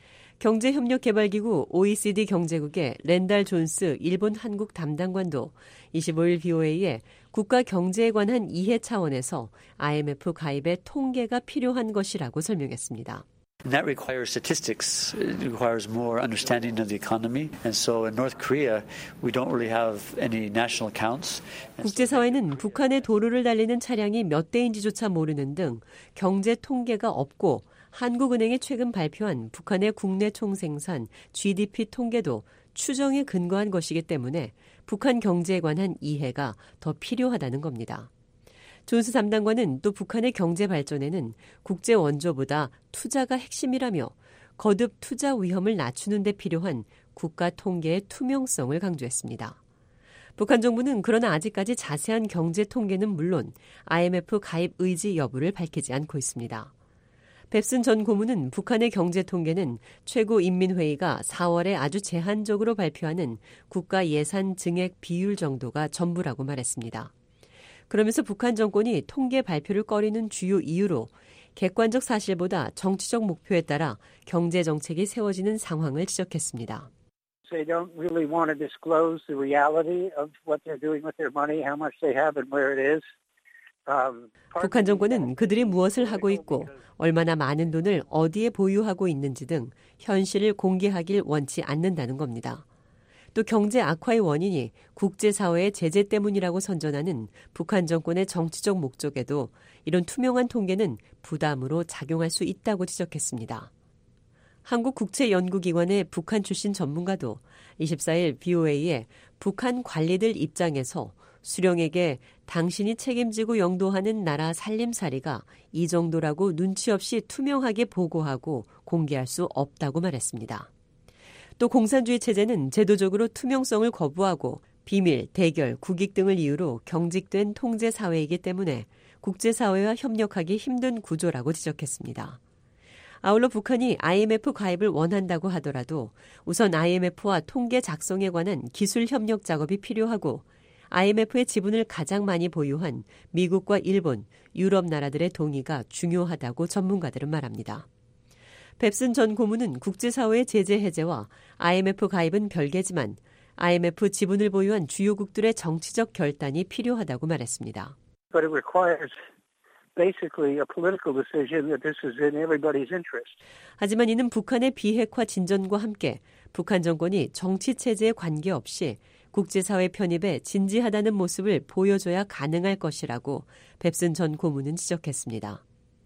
경제협력개발기구 오이시디 경제국의 랜달 존스 일본 한국 담당관도 이십오일 비오에이에 국가 경제에 관한 이해 차원에서 아이엠에프 가입의 통계가 필요한 것이라고 설명했습니다. And that requires statistics. It requires more understanding of the economy. And so in North Korea, we don't really have any national accounts. 국제사회는 북한의 도로를 달리는 차량이 몇 대인지조차 모르는 등 경제 통계가 없고 한국은행이 최근 발표한 북한의 국내 총생산 지디피 통계도 추정에 근거한 것이기 때문에 북한 경제에 관한 이해가 더 필요하다는 겁니다. 존스 담당관은 또 북한의 경제 발전에는 국제 원조보다 투자가 핵심이라며 거듭 투자 위험을 낮추는 데 필요한 국가 통계의 투명성을 강조했습니다. 북한 정부는 그러나 아직까지 자세한 경제 통계는 물론 아이엠에프 가입 의지 여부를 밝히지 않고 있습니다. 뱁슨 전 고문은 북한의 경제 통계는 최고인민회의가 사월에 아주 제한적으로 발표하는 국가 예산 증액 비율 정도가 전부라고 말했습니다. 그러면서 북한 정권이 통계 발표를 꺼리는 주요 이유로 객관적 사실보다 정치적 목표에 따라 경제 정책이 세워지는 상황을 지적했습니다. They don't really want to disclose the reality of what they're doing with their money, how much they have and where it is. Um, 북한 정권은 그들이 무엇을 하고 있고 얼마나 많은 돈을 어디에 보유하고 있는지 등 현실을 공개하길 원치 않는다는 겁니다. 또 경제 악화의 원인이 국제사회의 제재 때문이라고 선전하는 북한 정권의 정치적 목적에도 이런 투명한 통계는 부담으로 작용할 수 있다고 지적했습니다. 한국국제연구기관의 북한 출신 전문가도 이십사일 비오에이에 북한 관리들 입장에서 수령에게 당신이 책임지고 영도하는 나라 살림살이가 이 정도라고 눈치 없이 투명하게 보고하고 공개할 수 없다고 말했습니다. 또 공산주의 체제는 제도적으로 투명성을 거부하고 비밀, 대결, 국익 등을 이유로 경직된 통제 사회이기 때문에 국제사회와 협력하기 힘든 구조라고 지적했습니다. 아울러 북한이 아이엠에프 가입을 원한다고 하더라도 우선 아이엠에프와 통계 작성에 관한 기술 협력 작업이 필요하고 아이엠에프의 지분을 가장 많이 보유한 미국과 일본, 유럽 나라들의 동의가 중요하다고 전문가들은 말합니다. 뱁슨 전 고문은 국제사회의 제재 해제와 아이엠에프 가입은 별개지만 아이엠에프 지분을 보유한 주요국들의 정치적 결단이 필요하다고 말했습니다. But it requires basically a political decision that this is in everybody's interest. 하지만 이는 북한의 비핵화 진전과 함께 북한 정권이 정치 체제에 관계없이 국제사회 편입에 진지하다는 모습을 보여줘야 가능할 것이라고 뱁슨 전 고문은 지적했습니다.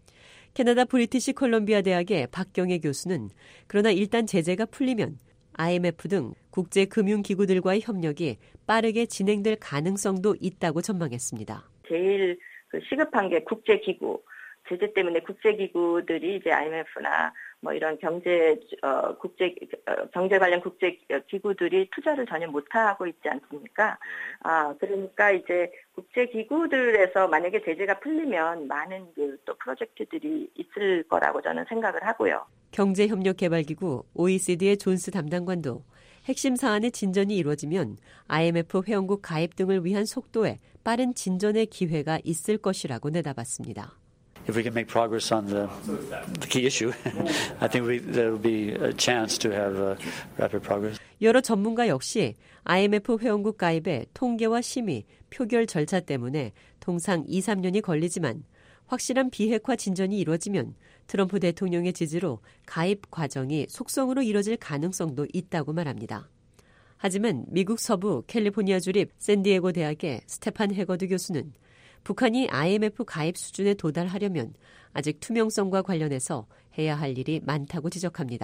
캐나다 브리티시 컬럼비아 대학의 박경혜 교수는 그러나 일단 제재가 풀리면 아이엠에프 등 국제금융기구들과의 협력이 빠르게 진행될 가능성도 있다고 전망했습니다. 제일 시급한 게 국제기구, 제재 때문에 국제기구들이 이제 아이엠에프나 뭐 이런 경제 어, 국제 어, 경제 관련 국제 기구들이 투자를 전혀 못 하고 있지 않습니까? 아 그러니까 이제 국제 기구들에서 만약에 제재가 풀리면 많은 그 또 프로젝트들이 있을 거라고 저는 생각을 하고요. 경제협력개발기구 오이시디의 존스 담당관도 핵심 사안의 진전이 이루어지면 아이엠에프 회원국 가입 등을 위한 속도에 빠른 진전의 기회가 있을 것이라고 내다봤습니다. If we can make progress on the, the key issue, I think we, there will be a chance to have uh, rapid progress. 여러 전문가 역시 아이엠에프 회원국 가입의 통계와 심의, 표결 절차 때문에 통상 이, 삼 년이 걸리지만 확실한 비핵화 진전이 이루어지면 트럼프 대통령의 지지로 가입 과정이 속성으로 이뤄질 가능성도 있다고 말합니다. 하지만 미국 서부 캘리포니아 주립 샌디에고 대학의 스테판 해거드 교수는 북한이 아이엠에프 가입 수준에 도달하려면 아직 투명성과 관련해서 해야 할 일이 많다고 지적합니다.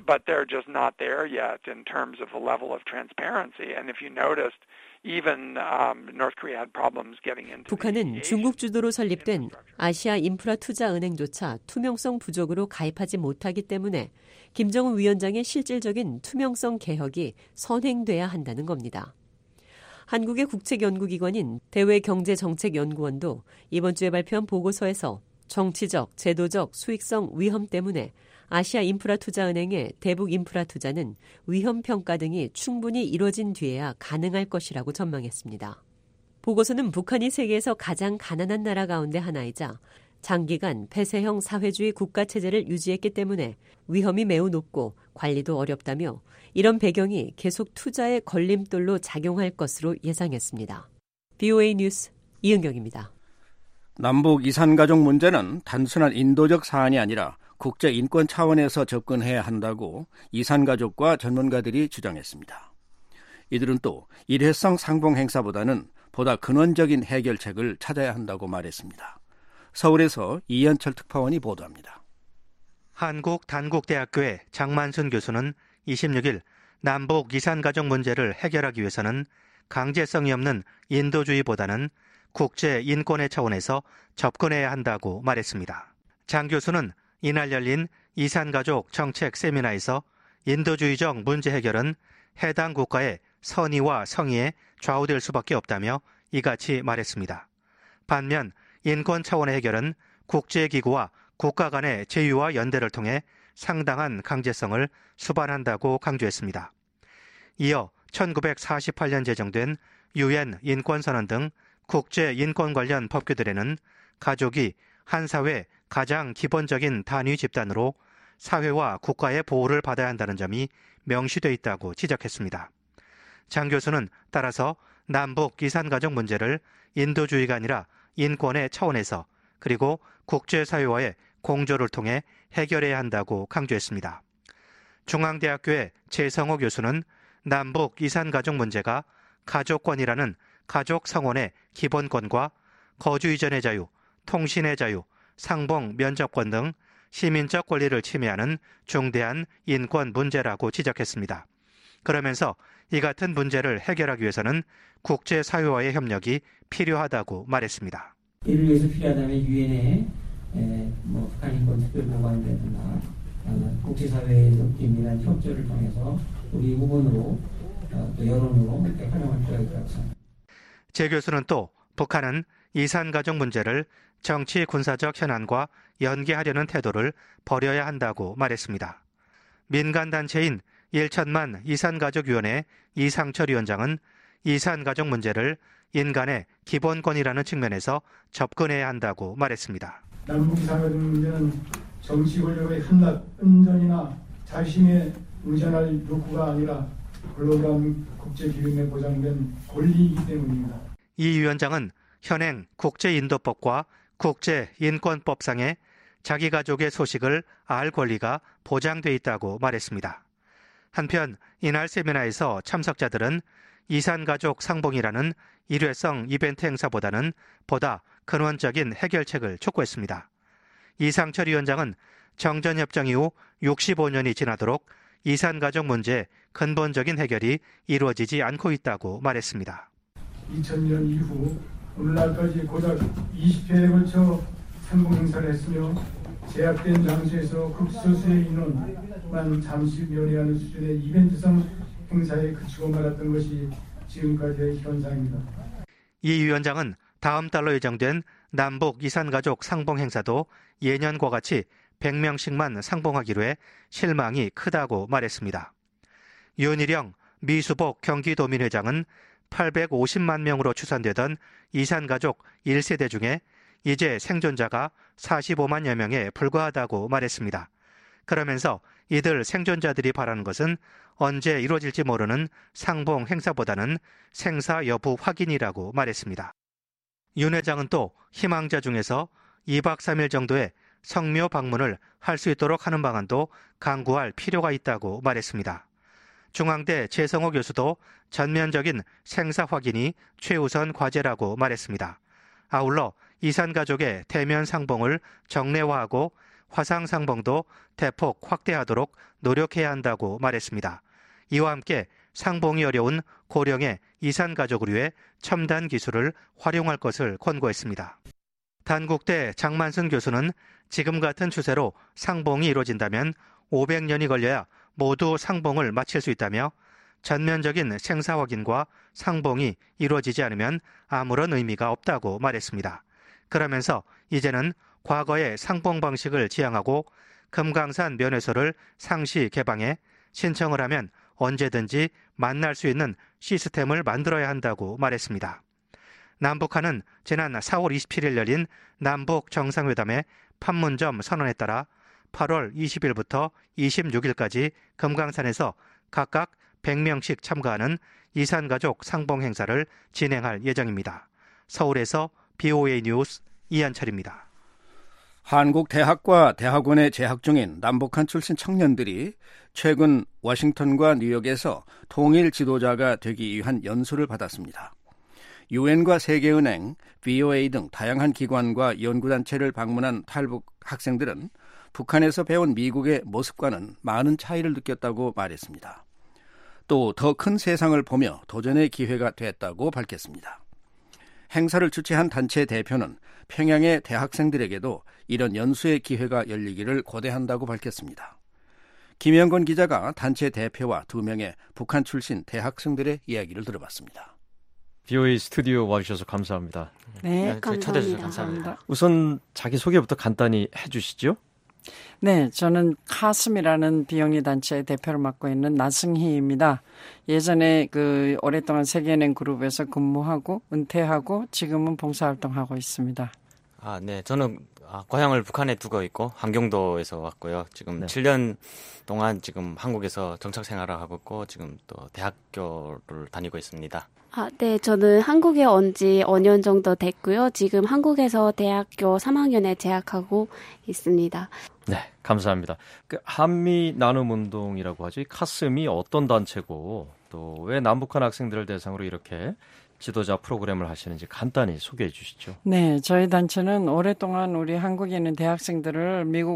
but they're just not there yet in terms of the level of transparency. And if you noticed, even um, North Korea had problems getting into. 북한은 중국 주도로 설립된 아시아 인프라 투자 은행조차 투명성 부족으로 가입하지 못하기 때문에 김정은 위원장의 실질적인 투명성 개혁이 선행돼야 한다는 겁니다. 한국의 국책연구기관인 대외경제정책연구원도 이번 주에 발표한 보고서에서 정치적, 제도적, 수익성 위험 때문에 아시아 인프라 투자은행의 대북 인프라 투자는 위험 평가 등이 충분히 이뤄진 뒤에야 가능할 것이라고 전망했습니다. 보고서는 북한이 세계에서 가장 가난한 나라 가운데 하나이자 장기간 폐쇄형 사회주의 국가 체제를 유지했기 때문에 위험이 매우 높고 관리도 어렵다며 이런 배경이 계속 투자의 걸림돌로 작용할 것으로 예상했습니다. 비오에이 뉴스 이은경입니다. 남북 이산가족 문제는 단순한 인도적 사안이 아니라 국제 인권 차원에서 접근해야 한다고 이산가족과 전문가들이 주장했습니다. 이들은 또 일회성 상봉 행사보다는 보다 근원적인 해결책을 찾아야 한다고 말했습니다. 서울에서 이현철 특파원이 보도합니다. 한국단국대학교의 장만순 교수는 이십육일 남북 이산가족 문제를 해결하기 위해서는 강제성이 없는 인도주의보다는 국제 인권의 차원에서 접근해야 한다고 말했습니다. 장 교수는 이날 열린 이산가족 정책 세미나에서 인도주의적 문제 해결은 해당 국가의 선의와 성의에 좌우될 수밖에 없다며 이같이 말했습니다. 반면 인권 차원의 해결은 국제기구와 국가 간의 제휴와 연대를 통해 상당한 강제성을 수반한다고 강조했습니다. 이어 천구백사십팔년 제정된 유엔 인권선언 등 국제 인권 관련 법규들에는 가족이 한 사회 가장 기본적인 단위 집단으로 사회와 국가의 보호를 받아야 한다는 점이 명시되어 있다고 지적했습니다. 장 교수는 따라서 남북 이산가족 문제를 인도주의가 아니라 인권의 차원에서 그리고 국제사회와의 공조를 통해 해결해야 한다고 강조했습니다. 중앙대학교의 최성호 교수는 남북 이산가족 문제가 가족권이라는 가족 성원의 기본권과 거주 이전의 자유, 통신의 자유, 상봉 면접권 등 시민적 권리를 침해하는 중대한 인권 문제라고 지적했습니다. 그러면서 이 같은 문제를 해결하기 위해서는 국제사회와의 협력이 필요하다고 말했습니다. 이를 위해서 필요하다면 유엔의 뭐 북한 인권 특별보관이라든가 어, 국제사회의 긴밀한 협조를 통해서 우리 후보으로 어, 또 여론으로 이렇게 활용할 필요가 있다고 생각합니다. 제 교수는 또 북한은 이산가족 문제를 정치 군사적 현안과 연계하려는 태도를 버려야 한다고 말했습니다. 민간단체인 일천만 이산가족위원회 이상철 위원장은 이산가족 문제를 인간의 기본권이라는 측면에서 접근해야 한다고 말했습니다. 남북 이산가족 문제는 정치 권력의 한낱 은전이나 자신의 의존할 욕구가 아니라 글로벌한 국제기금에 보장된 권리이기 때문입니다. 이 위원장은 현행 국제인도법과 국제인권법상에 자기 가족의 소식을 알 권리가 보장돼 있다고 말했습니다. 한편 이날 세미나에서 참석자들은 이산가족 상봉이라는 일회성 이벤트 행사보다는 보다 근원적인 해결책을 촉구했습니다. 이상철 위원장은 정전협정 이후 육십오 년이 지나도록 이산가족 문제 근본적인 해결이 이루어지지 않고 있다고 말했습니다. 이천 년 이후 오늘날까지 고작 이십 회에 걸쳐 상봉 행사를 했으며 제약된 장소에서 극소수의 인원만 잠시 면회하는 수준의 이벤트성 행사에 그치고 말았던 것이 지금까지의 현상입니다. 이 위원장은 다음 달로 예정된 남북 이산가족 상봉 행사도 예년과 같이 백 명씩만 상봉하기로 해 실망이 크다고 말했습니다. 윤일영 미수복 경기도민 회장은 팔백오십만 명으로 추산되던 이산가족 일 세대 중에 이제 생존자가 사십오만여 명에 불과하다고 말했습니다. 그러면서 이들 생존자들이 바라는 것은 언제 이루어질지 모르는 상봉 행사보다는 생사 여부 확인이라고 말했습니다. 윤 회장은 또 희망자 중에서 이박 삼일 정도의 성묘 방문을 할 수 있도록 하는 방안도 강구할 필요가 있다고 말했습니다. 중앙대 최성호 교수도 전면적인 생사 확인이 최우선 과제라고 말했습니다. 아울러 이산가족의 대면 상봉을 정례화하고 화상 상봉도 대폭 확대하도록 노력해야 한다고 말했습니다. 이와 함께 상봉이 어려운 고령의 이산 가족을 위해 첨단 기술을 활용할 것을 권고했습니다. 단국대 장만승 교수는 지금 같은 추세로 상봉이 이루어진다면 오백 년이 걸려야 모두 상봉을 마칠 수 있다며 전면적인 생사 확인과 상봉이 이루어지지 않으면 아무런 의미가 없다고 말했습니다. 그러면서 이제는 과거의 상봉 방식을 지향하고 금강산 면회소를 상시 개방해 신청을 하면 언제든지 만날 수 있는 시스템을 만들어야 한다고 말했습니다. 남북한은 지난 사월 이십칠일 열린 남북 정상회담의 판문점 선언에 따라 팔월 이십일부터 이십육일까지 금강산에서 각각 백 명씩 참가하는 이산가족 상봉 행사를 진행할 예정입니다. 서울에서 비오에이 뉴스 이한철입니다. 한국 대학과 대학원에 재학 중인 남북한 출신 청년들이 최근 워싱턴과 뉴욕에서 통일 지도자가 되기 위한 연수를 받았습니다. 유엔과 세계은행, 비오에이 등 다양한 기관과 연구단체를 방문한 탈북 학생들은 북한에서 배운 미국의 모습과는 많은 차이를 느꼈다고 말했습니다. 또 더 큰 세상을 보며 도전의 기회가 됐다고 밝혔습니다. 행사를 주최한 단체 대표는 평양의 대학생들에게도 이런 연수의 기회가 열리기를 고대한다고 밝혔습니다. 김영건 기자가 단체 대표와 두 명의 북한 출신 대학생들의 이야기를 들어봤습니다. 비오에이 스튜디오 와주셔서 감사합니다. 네, 감사합니다. 초대해주셔서 감사합니다. 우선 자기소개부터 간단히 해주시죠. 네, 저는 카슴이라는 비영리 단체의 대표를 맡고 있는 나승희입니다. 예전에 그 오랫동안 세계은행 그룹에서 근무하고 은퇴하고 지금은 봉사활동하고 있습니다. 아, 네, 저는 고향을 북한에 두고 있고 함경도에서 왔고요. 지금 네. 칠 년 동안 지금 한국에서 정착 생활을 하고 있고 지금 또 대학교를 다니고 있습니다. 아, 네, 저는 한국에 온 지 오 년 정도 됐고요. 지금 한국에서 대학교 삼 학년에 재학하고 있습니다. 네, 감사합니다. 그 한미 나눔 운동이라고 하죠. 카슴이 어떤 단체고 또 왜 남북한 학생들을 대상으로 이렇게 지도자 프로그램을 하시는지 간단히 소개해 주시죠. 네, 저희 단체는 오랫동안 우리 한국에 있는 대학생들을 미국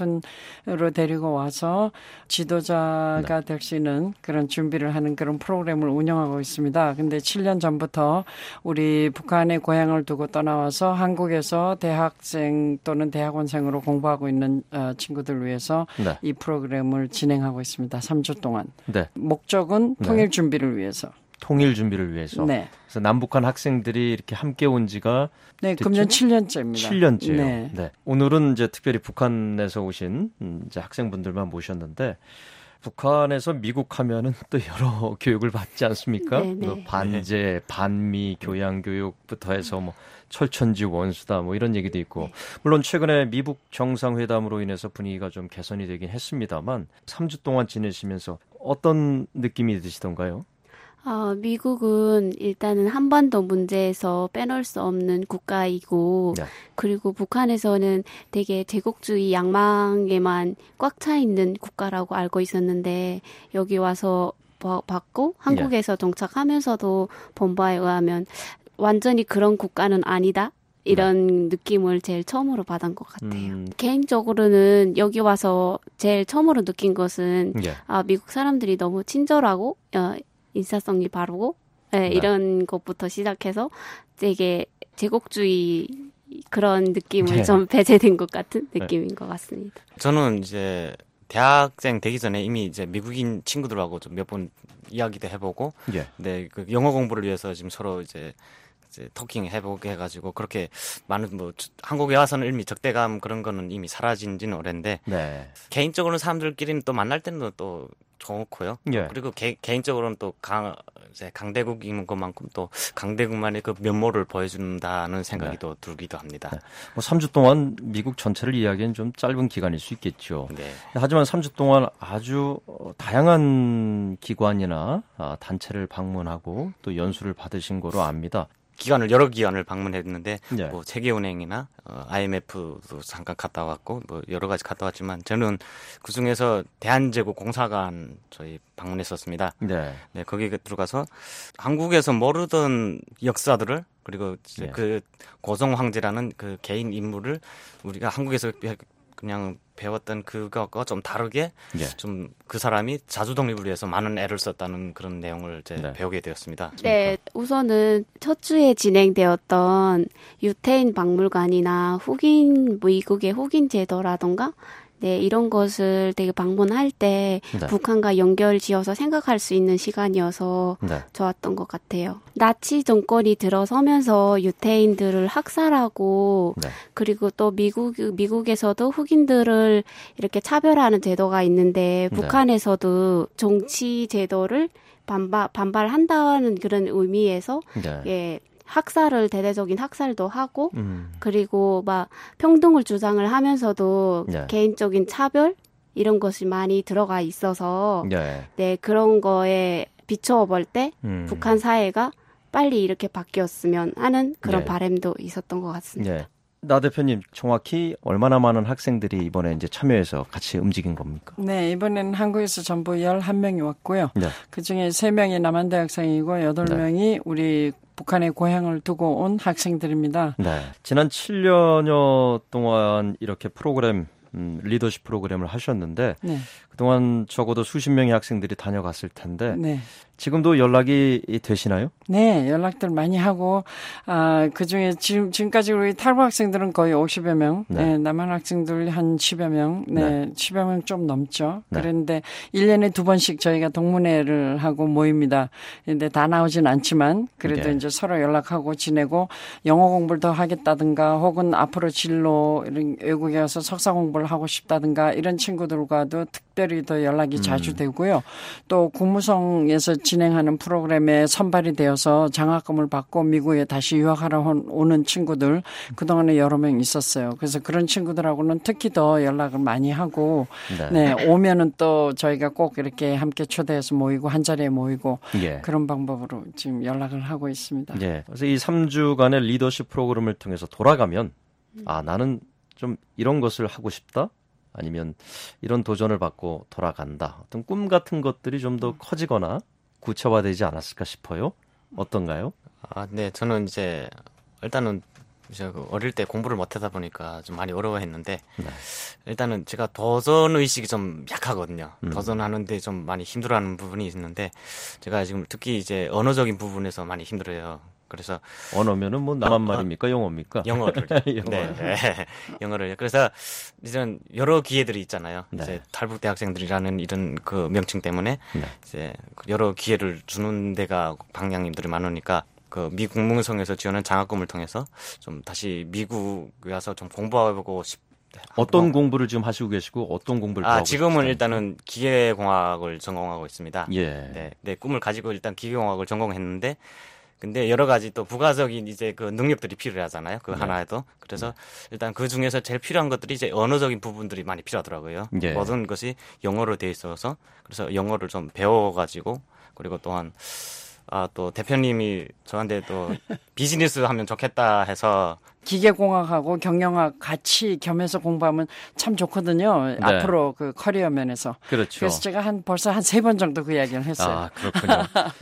워싱턴으로 데리고 와서 지도자가 네. 될 수 있는 그런 준비를 하는 그런 프로그램을 운영하고 있습니다. 근데 칠 년 전부터 우리 북한의 고향을 두고 떠나와서 한국에서 대학생 또는 대학원생으로 공부하고 있는 친구들 위해서 네. 이 프로그램을 진행하고 있습니다. 삼 주 동안. 네. 목적은 네. 통일 준비를 위해서. 통일 준비를 위해서. 네. 그래서 남북한 학생들이 이렇게 함께 온 지가 네, 됐죠? 금년 칠 년째입니다. 칠 년째요. 네. 네. 오늘은 이제 특별히 북한에서 오신 이제 학생분들만 모셨는데 북한에서 미국 하면은 또 여러 교육을 받지 않습니까? 네, 네. 뭐 반제, 반미 교양 교육부터 해서 뭐 철천지 원수다 뭐 이런 얘기도 있고 물론 최근에 미국 정상회담으로 인해서 분위기가 좀 개선이 되긴 했습니다만 삼 주 동안 지내시면서 어떤 느낌이 드시던가요? 어, 미국은 일단은 한반도 문제에서 빼놓을 수 없는 국가이고 네. 그리고 북한에서는 되게 제국주의 양망에만 꽉 차 있는 국가라고 알고 있었는데 여기 와서 봤고 한국에서 네. 정착하면서도 본 바에 의하면 완전히 그런 국가는 아니다. 이런 네. 느낌을 제일 처음으로 받은 것 같아요. 음. 개인적으로는 여기 와서 제일 처음으로 느낀 것은 네. 아, 미국 사람들이 너무 친절하고 어, 인사성이 바르고 네, 네. 이런 것부터 시작해서 되게 제국주의 그런 느낌을 네. 좀 배제된 것 같은 느낌인 네. 것 같습니다. 저는 이제 대학생 되기 전에 이미 이제 미국인 친구들하고 좀 몇 번 이야기도 해보고, 예. 네, 그 영어 공부를 위해서 지금 서로 이제 이제 토킹 해보게 해가지고 그렇게 많은 뭐 한국에 와서는 이미 적대감 그런 거는 이미 사라진지는 오랜데 네. 개인적으로는 사람들끼리는 또 만날 때는 또 좋고요. 예. 그리고 개, 개인적으로는 또 강, 이제 강대국인 것만큼 또 강대국만의 그 면모를 보여준다는 생각이 네. 또 들기도 합니다. 네. 뭐 삼 주 동안 미국 전체를 이야기하기엔 좀 짧은 기간일 수 있겠죠. 네. 하지만 삼 주 동안 아주 다양한 기관이나 단체를 방문하고 또 연수를 받으신 거로 압니다. 기관을 여러 기관을 방문했는데 네. 뭐 세계은행이나 어, 아이엠에프도 잠깐 갔다 왔고 뭐 여러 가지 갔다 왔지만 저는 그 중에서 대한제국 공사관 저희 방문했었습니다. 네. 네, 거기 들어가서 한국에서 모르던 역사들을 그리고 이제 네. 그 고종 황제라는 그 개인 인물을 우리가 한국에서 그냥 배웠던 그것과 좀 다르게 예. 좀 그 사람이 자주 독립을 위해서 많은 애를 썼다는 그런 내용을 이제 네. 배우게 되었습니다. 네, 우선은 첫 주에 진행되었던 유태인 박물관이나 흑인 미국의 흑인 제도라던가 네, 이런 것을 되게 방문할 때 네. 북한과 연결지어서 생각할 수 있는 시간이어서 네. 좋았던 것 같아요. 나치 정권이 들어서면서 유태인들을 학살하고 네. 그리고 또 미국, 미국에서도 흑인들을 이렇게 차별하는 제도가 있는데 네. 북한에서도 정치 제도를 반발, 반발한다는 그런 의미에서 네. 예, 학살을 대대적인 학살도 하고 음. 그리고 막 평등을 주장을 하면서도 네. 개인적인 차별 이런 것이 많이 들어가 있어서 네. 네 그런 거에 비추어 볼 때 음. 북한 사회가 빨리 이렇게 바뀌었으면 하는 그런 네. 바람도 있었던 것 같습니다. 네. 나 대표님 정확히 얼마나 많은 학생들이 이번에 이제 참여해서 같이 움직인 겁니까? 네, 이번에는 한국에서 전부 열한 명이 왔고요. 네. 그중에 세 명이 남한대 학생이고 여덟 명이 네. 우리 북한의 고향을 두고 온 학생들입니다. 네. 지난 칠 년여 동안 이렇게 프로그램, 음, 리더십 프로그램을 하셨는데 네. 그동안 적어도 수십 명의 학생들이 다녀갔을 텐데 네. 지금도 연락이 되시나요? 네, 연락들 많이 하고, 아, 그 중에 지금, 지금까지 우리 탈북 학생들은 거의 오십여 명, 네. 네, 남한 학생들 한 십여 명, 네, 네. 십여 명 좀 넘죠. 네. 그런데 일 년에 두 번씩 저희가 동문회를 하고 모입니다. 근데 다 나오진 않지만, 그래도 네. 이제 서로 연락하고 지내고, 영어 공부를 더 하겠다든가, 혹은 앞으로 진로, 이런 외국에 가서 석사 공부를 하고 싶다든가, 이런 친구들과도 특별히 더 연락이 음. 자주 되고요. 또 국무성에서 진행하는 프로그램에 선발이 되어서 장학금을 받고 미국에 다시 유학하러 오는 친구들 그동안에 여러 명 있었어요. 그래서 그런 친구들하고는 특히 더 연락을 많이 하고 네. 네, 오면은 또 저희가 꼭 이렇게 함께 초대해서 모이고 한 자리에 모이고 예. 그런 방법으로 지금 연락을 하고 있습니다. 예. 그래서 이 삼 주간의 리더십 프로그램을 통해서 돌아가면 아, 나는 좀 이런 것을 하고 싶다. 아니면 이런 도전을 받고 돌아간다. 어떤 꿈 같은 것들이 좀 더 커지거나 구체화되지 않았을까 싶어요. 어떤가요? 아, 네, 저는 이제 일단은 이제 어릴 때 공부를 못하다 보니까 좀 많이 어려워했는데 네. 일단은 제가 도전 의식이 좀 약하거든요. 음. 도전하는데 좀 많이 힘들어하는 부분이 있는데 제가 지금 특히 이제 언어적인 부분에서 많이 힘들어요. 그래서 언어면은 뭐 남한 말입니까, 영어입니까? 영어를. 영어를. 네, 네. 영어를. 그래서 이런 여러 기회들이 있잖아요. 네. 이제 탈북 대학생들이라는 이런 그 명칭 때문에 네. 이제 여러 기회를 주는 데가 방향님들이 많으니까 그 미 국무성에서 지원한 장학금을 통해서 좀 다시 미국에 와서 좀 공부하고 싶. 어떤 공부를 지금 하시고 계시고 어떤 공부를 아, 하고 지금은 싶으세요? 일단은 기계공학을 전공하고 있습니다. 예. 네, 내 꿈을 가지고 일단 기계공학을 전공했는데 근데 여러 가지 또 부가적인 이제 그 능력들이 필요하잖아요. 그 네. 하나에도. 그래서 일단 그 중에서 제일 필요한 것들이 이제 언어적인 부분들이 많이 필요하더라고요. 예. 모든 것이 영어로 돼 있어서 그래서 영어를 좀 배워가지고 그리고 또한 아, 또 대표님이 저한테 또 비즈니스 하면 좋겠다 해서 기계공학하고 경영학 같이 겸해서 공부하면 참 좋거든요. 네. 앞으로 그 커리어 면에서. 그렇죠. 그래서 제가 한 벌써 한 세 번 정도 그 이야기를 했어요. 아, 그렇군요.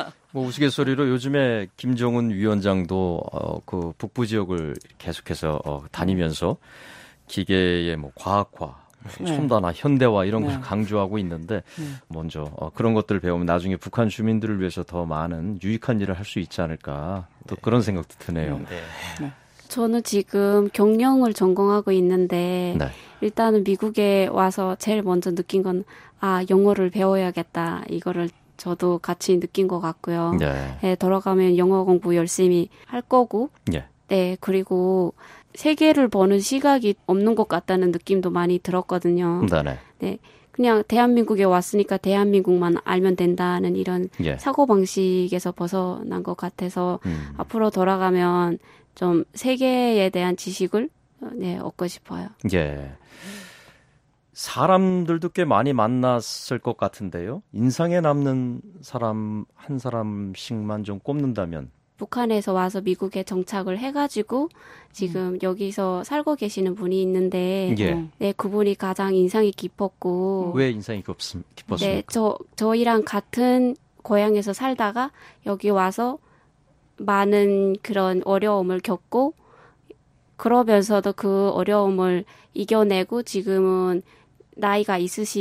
뭐 우스갯소리로 요즘에 김정은 위원장도 어, 그 북부 지역을 계속해서 어, 다니면서 기계의 뭐 과학화, 네. 첨단화, 현대화 이런 네. 걸 강조하고 있는데 네. 먼저 어, 그런 것들을 배우면 나중에 북한 주민들을 위해서 더 많은 유익한 일을 할 수 있지 않을까 또 네. 그런 생각도 드네요. 네. 네. 저는 지금 경영을 전공하고 있는데 네. 일단은 미국에 와서 제일 먼저 느낀 건 아, 영어를 배워야겠다. 이거를 저도 같이 느낀 것 같고요. 네. 네, 돌아가면 영어 공부 열심히 할 거고 예. 네, 그리고 세계를 보는 시각이 없는 것 같다는 느낌도 많이 들었거든요. 네. 네. 그냥 대한민국에 왔으니까 대한민국만 알면 된다는 이런 예. 사고방식에서 벗어난 것 같아서 음. 앞으로 돌아가면 좀 세계에 대한 지식을 네, 얻고 싶어요. 예. 사람들도 꽤 많이 만났을 것 같은데요. 인상에 남는 사람 한 사람씩만 좀 꼽는다면. 북한에서 와서 미국에 정착을 해가지고 지금 음. 여기서 살고 계시는 분이 있는데 예. 네, 그분이 가장 인상이 깊었고 왜 인상이 깊었, 깊었습니까? 네, 저, 저희랑 같은 고향에서 살다가 여기 와서 많은 그런 어려움을 겪고 그러면서도 그 어려움을 이겨내고 지금은 나이가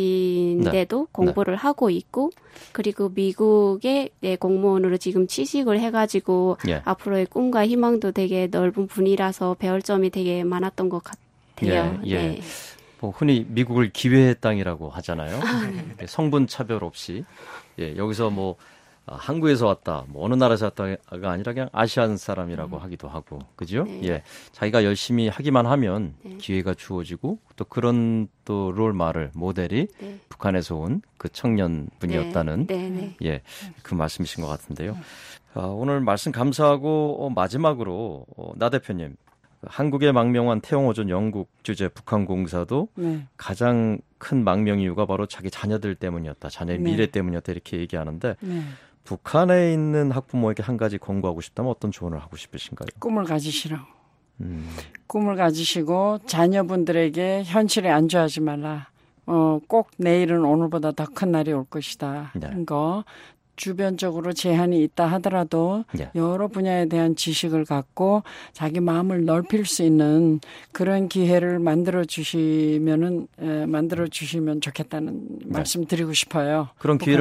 있으신데도 네. 공부를 네. 하고 있고 그리고 미국의 네, 공무원으로 지금 취직을 해가지고 예. 앞으로의 꿈과 희망도 되게 넓은 분이라서 배울 점이 되게 많았던 것 같아요. 예, 예. 네. 뭐 흔히 미국을 기회의 땅이라고 하잖아요. 아, 네. 성분 차별 없이 예, 여기서 뭐 아, 한국에서 왔다, 뭐 어느 나라에서 왔다가 아니라 그냥 아시안 사람이라고 음. 하기도 하고, 그죠? 네. 예, 자기가 열심히 하기만 하면 네. 기회가 주어지고 또 그런 또 롤마를 모델이 네. 북한에서 온 그 청년분이었다는 네. 네. 네. 예, 그 말씀이신 것 같은데요. 아, 오늘 말씀 감사하고 어, 마지막으로 어, 나 대표님. 한국의 망명한 태영호전 영국 주재 북한공사도 네. 가장 큰 망명 이유가 바로 자기 자녀들 때문이었다. 자녀의 네. 미래 때문이었다. 이렇게 얘기하는데 네. 북한에 있는 학부모에게 한 가지 권고하고 싶다면 어떤 조언을 하고 싶으신가요? 꿈을 가지시라고. 음. 꿈을 가지시고 자녀분들에게 현실에 안주하지 말라. 어, 꼭 내일은 오늘보다 더 큰 날이 올 것이다. 네. 거. 주변적으로 제한이 있다 하더라도 예. 여러 분야에 대한 지식을 갖고 자기 마음을 넓힐 수 있는 그런 기회를 만들어 주시면은 에, 만들어 주시면 좋겠다는 네. 말씀 드리고 싶어요. 그런 기회를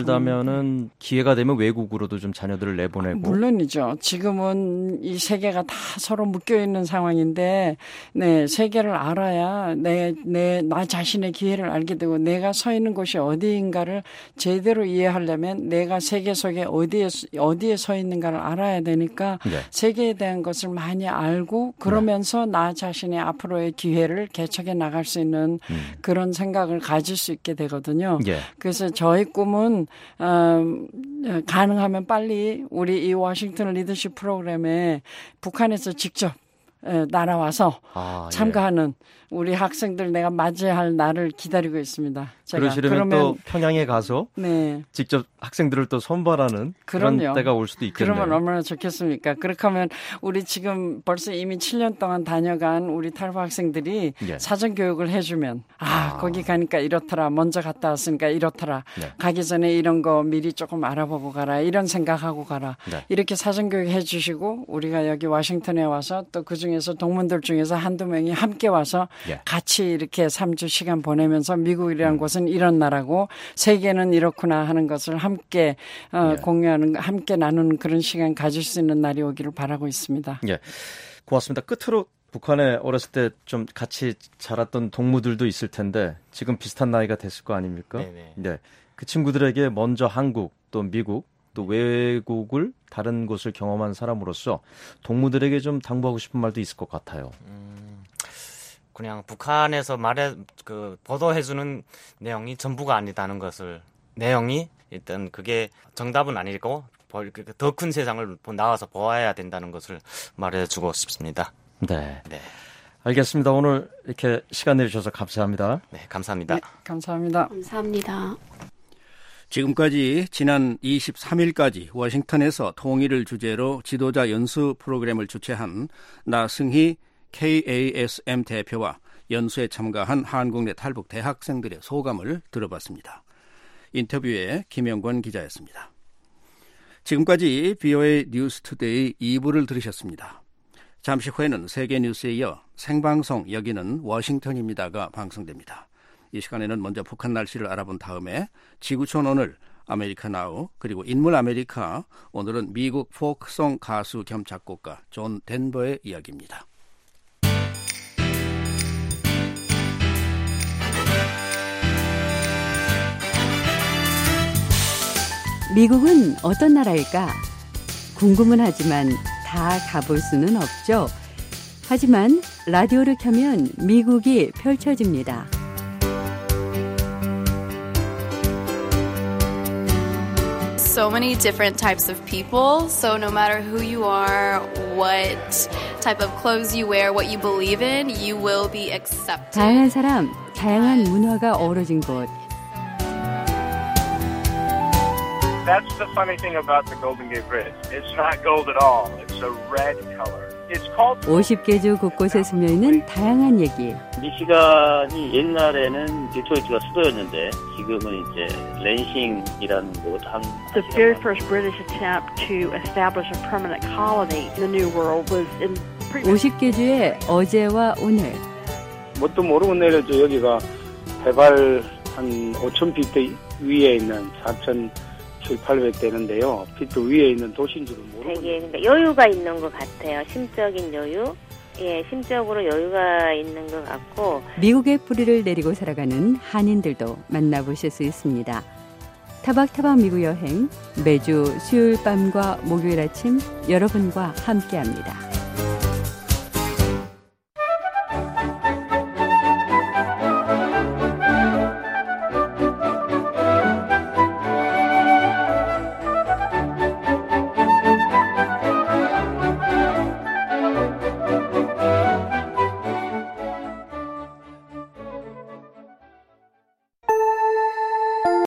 만들다면은 기회가 되면 외국으로도 좀 자녀들을 내보내고 물론이죠. 지금은 이 세계가 다 서로 묶여 있는 상황인데, 네 세계를 알아야 내 내 나 자신의 기회를 알게 되고 내가 서 있는 곳이 어디인가를 제대로 이해하려면 내 내가 세계 속에 어디에 어디에 서 있는가를 알아야 되니까 네. 세계에 대한 것을 많이 알고 그러면서 네. 나 자신의 앞으로의 기회를 개척해 나갈 수 있는 음. 그런 생각을 가질 수 있게 되거든요. 네. 그래서 저희 꿈은 어, 가능하면 빨리 우리 이 워싱턴 리더십 프로그램에 북한에서 직접 날아와서 아, 참가하는 예. 우리 학생들 내가 맞이할 날을 기다리고 있습니다. 제가. 그러시려면 그러면, 또 평양에 가서 네. 직접 학생들을 또 선발하는 그럼요. 그런 때가 올 수도 있겠네요. 그러면 얼마나 좋겠습니까? 그렇게 하면 우리 지금 벌써 이미 칠 년 동안 다녀간 우리 탈북 학생들이 예. 사전 교육을 해주면 아, 아 거기 가니까 이렇더라. 먼저 갔다 왔으니까 이렇더라. 네. 가기 전에 이런 거 미리 조금 알아보고 가라. 이런 생각하고 가라. 네. 이렇게 사전 교육 해주시고 우리가 여기 워싱턴에 와서 또 그중에서 동문들 중에서 한두 명이 함께 와서 예. 같이 이렇게 삼 주 시간 보내면서 미국이라는 음. 곳은 이런 나라고 세계는 이렇구나 하는 것을 함께 어, 예. 공유하는 함께 나누는 그런 시간 가질 수 있는 날이 오기를 바라고 있습니다. 예, 고맙습니다. 끝으로 북한에 어렸을 때 좀 같이 자랐던 동무들도 있을 텐데 지금 비슷한 나이가 됐을 거 아닙니까? 네네. 네, 그 친구들에게 먼저 한국 또 미국 또 외국을 다른 곳을 경험한 사람으로서 동무들에게 좀 당부하고 싶은 말도 있을 것 같아요. 음, 그냥 북한에서 말해 그 보도해주는 내용이 전부가 아니다는 것을 내용이 일단 그게 정답은 아니고 더 큰 세상을 나와서 보아야 된다는 것을 말해주고 싶습니다. 네, 네, 알겠습니다. 오늘 이렇게 시간 내주셔서 감사합니다. 네, 감사합니다. 네, 감사합니다. 감사합니다. 지금까지 지난 이십삼 일까지 워싱턴에서 통일을 주제로 지도자 연수 프로그램을 주최한 나승희 케이에이에스엠 대표와 연수에 참가한 한국내 탈북 대학생들의 소감을 들어봤습니다. 인터뷰에 김영권 기자였습니다. 지금까지 비오에이 뉴스투데이 이 부를 들으셨습니다. 잠시 후에는 세계뉴스에 이어 생방송 여기는 워싱턴입니다가 방송됩니다. 이 시간에는 먼저 북한 날씨를 알아본 다음에 지구촌 오늘, 아메리카 나우, 그리고 인물 아메리카, 오늘은 미국 포크송 가수 겸 작곡가 존 덴버의 이야기입니다. 미국은 어떤 나라일까? 궁금은 하지만 다 가볼 수는 없죠. 하지만 라디오를 켜면 미국이 펼쳐집니다. So many different types of people. So no matter who you are, what type of clothes you wear, what you believe in, you will be accepted. 다양한 사람, 다양한 문화가 어우러진 곳. That's the funny thing about the Golden Gate Bridge. It's not gold at all. It's a red color. It's called 오십 개 주 곳곳에 스며있는 다양한 얘기. 미시간이 옛날에는 디트로이트가 수도였는데 지금은 이제 랜싱이라는 곳 한. The very first British attempt to establish a permanent colony in the New World was in 오십 개 주의 어제와 오늘. 뭣도 모르고 내려져 여기가 해발 한 오천 피트 위에 있는 사천칠백팔백 되는데요. 피트 위에 있는 도시인 줄은 모르고. 되게 그러니까 여유가 있는 것 같아요. 심적인 여유. 예, 심적으로 여유가 있는 것 같고. 미국의 뿌리를 내리고 살아가는 한인들도 만나보실 수 있습니다. 타박타박 미국 여행 매주 수요일 밤과 목요일 아침 여러분과 함께합니다.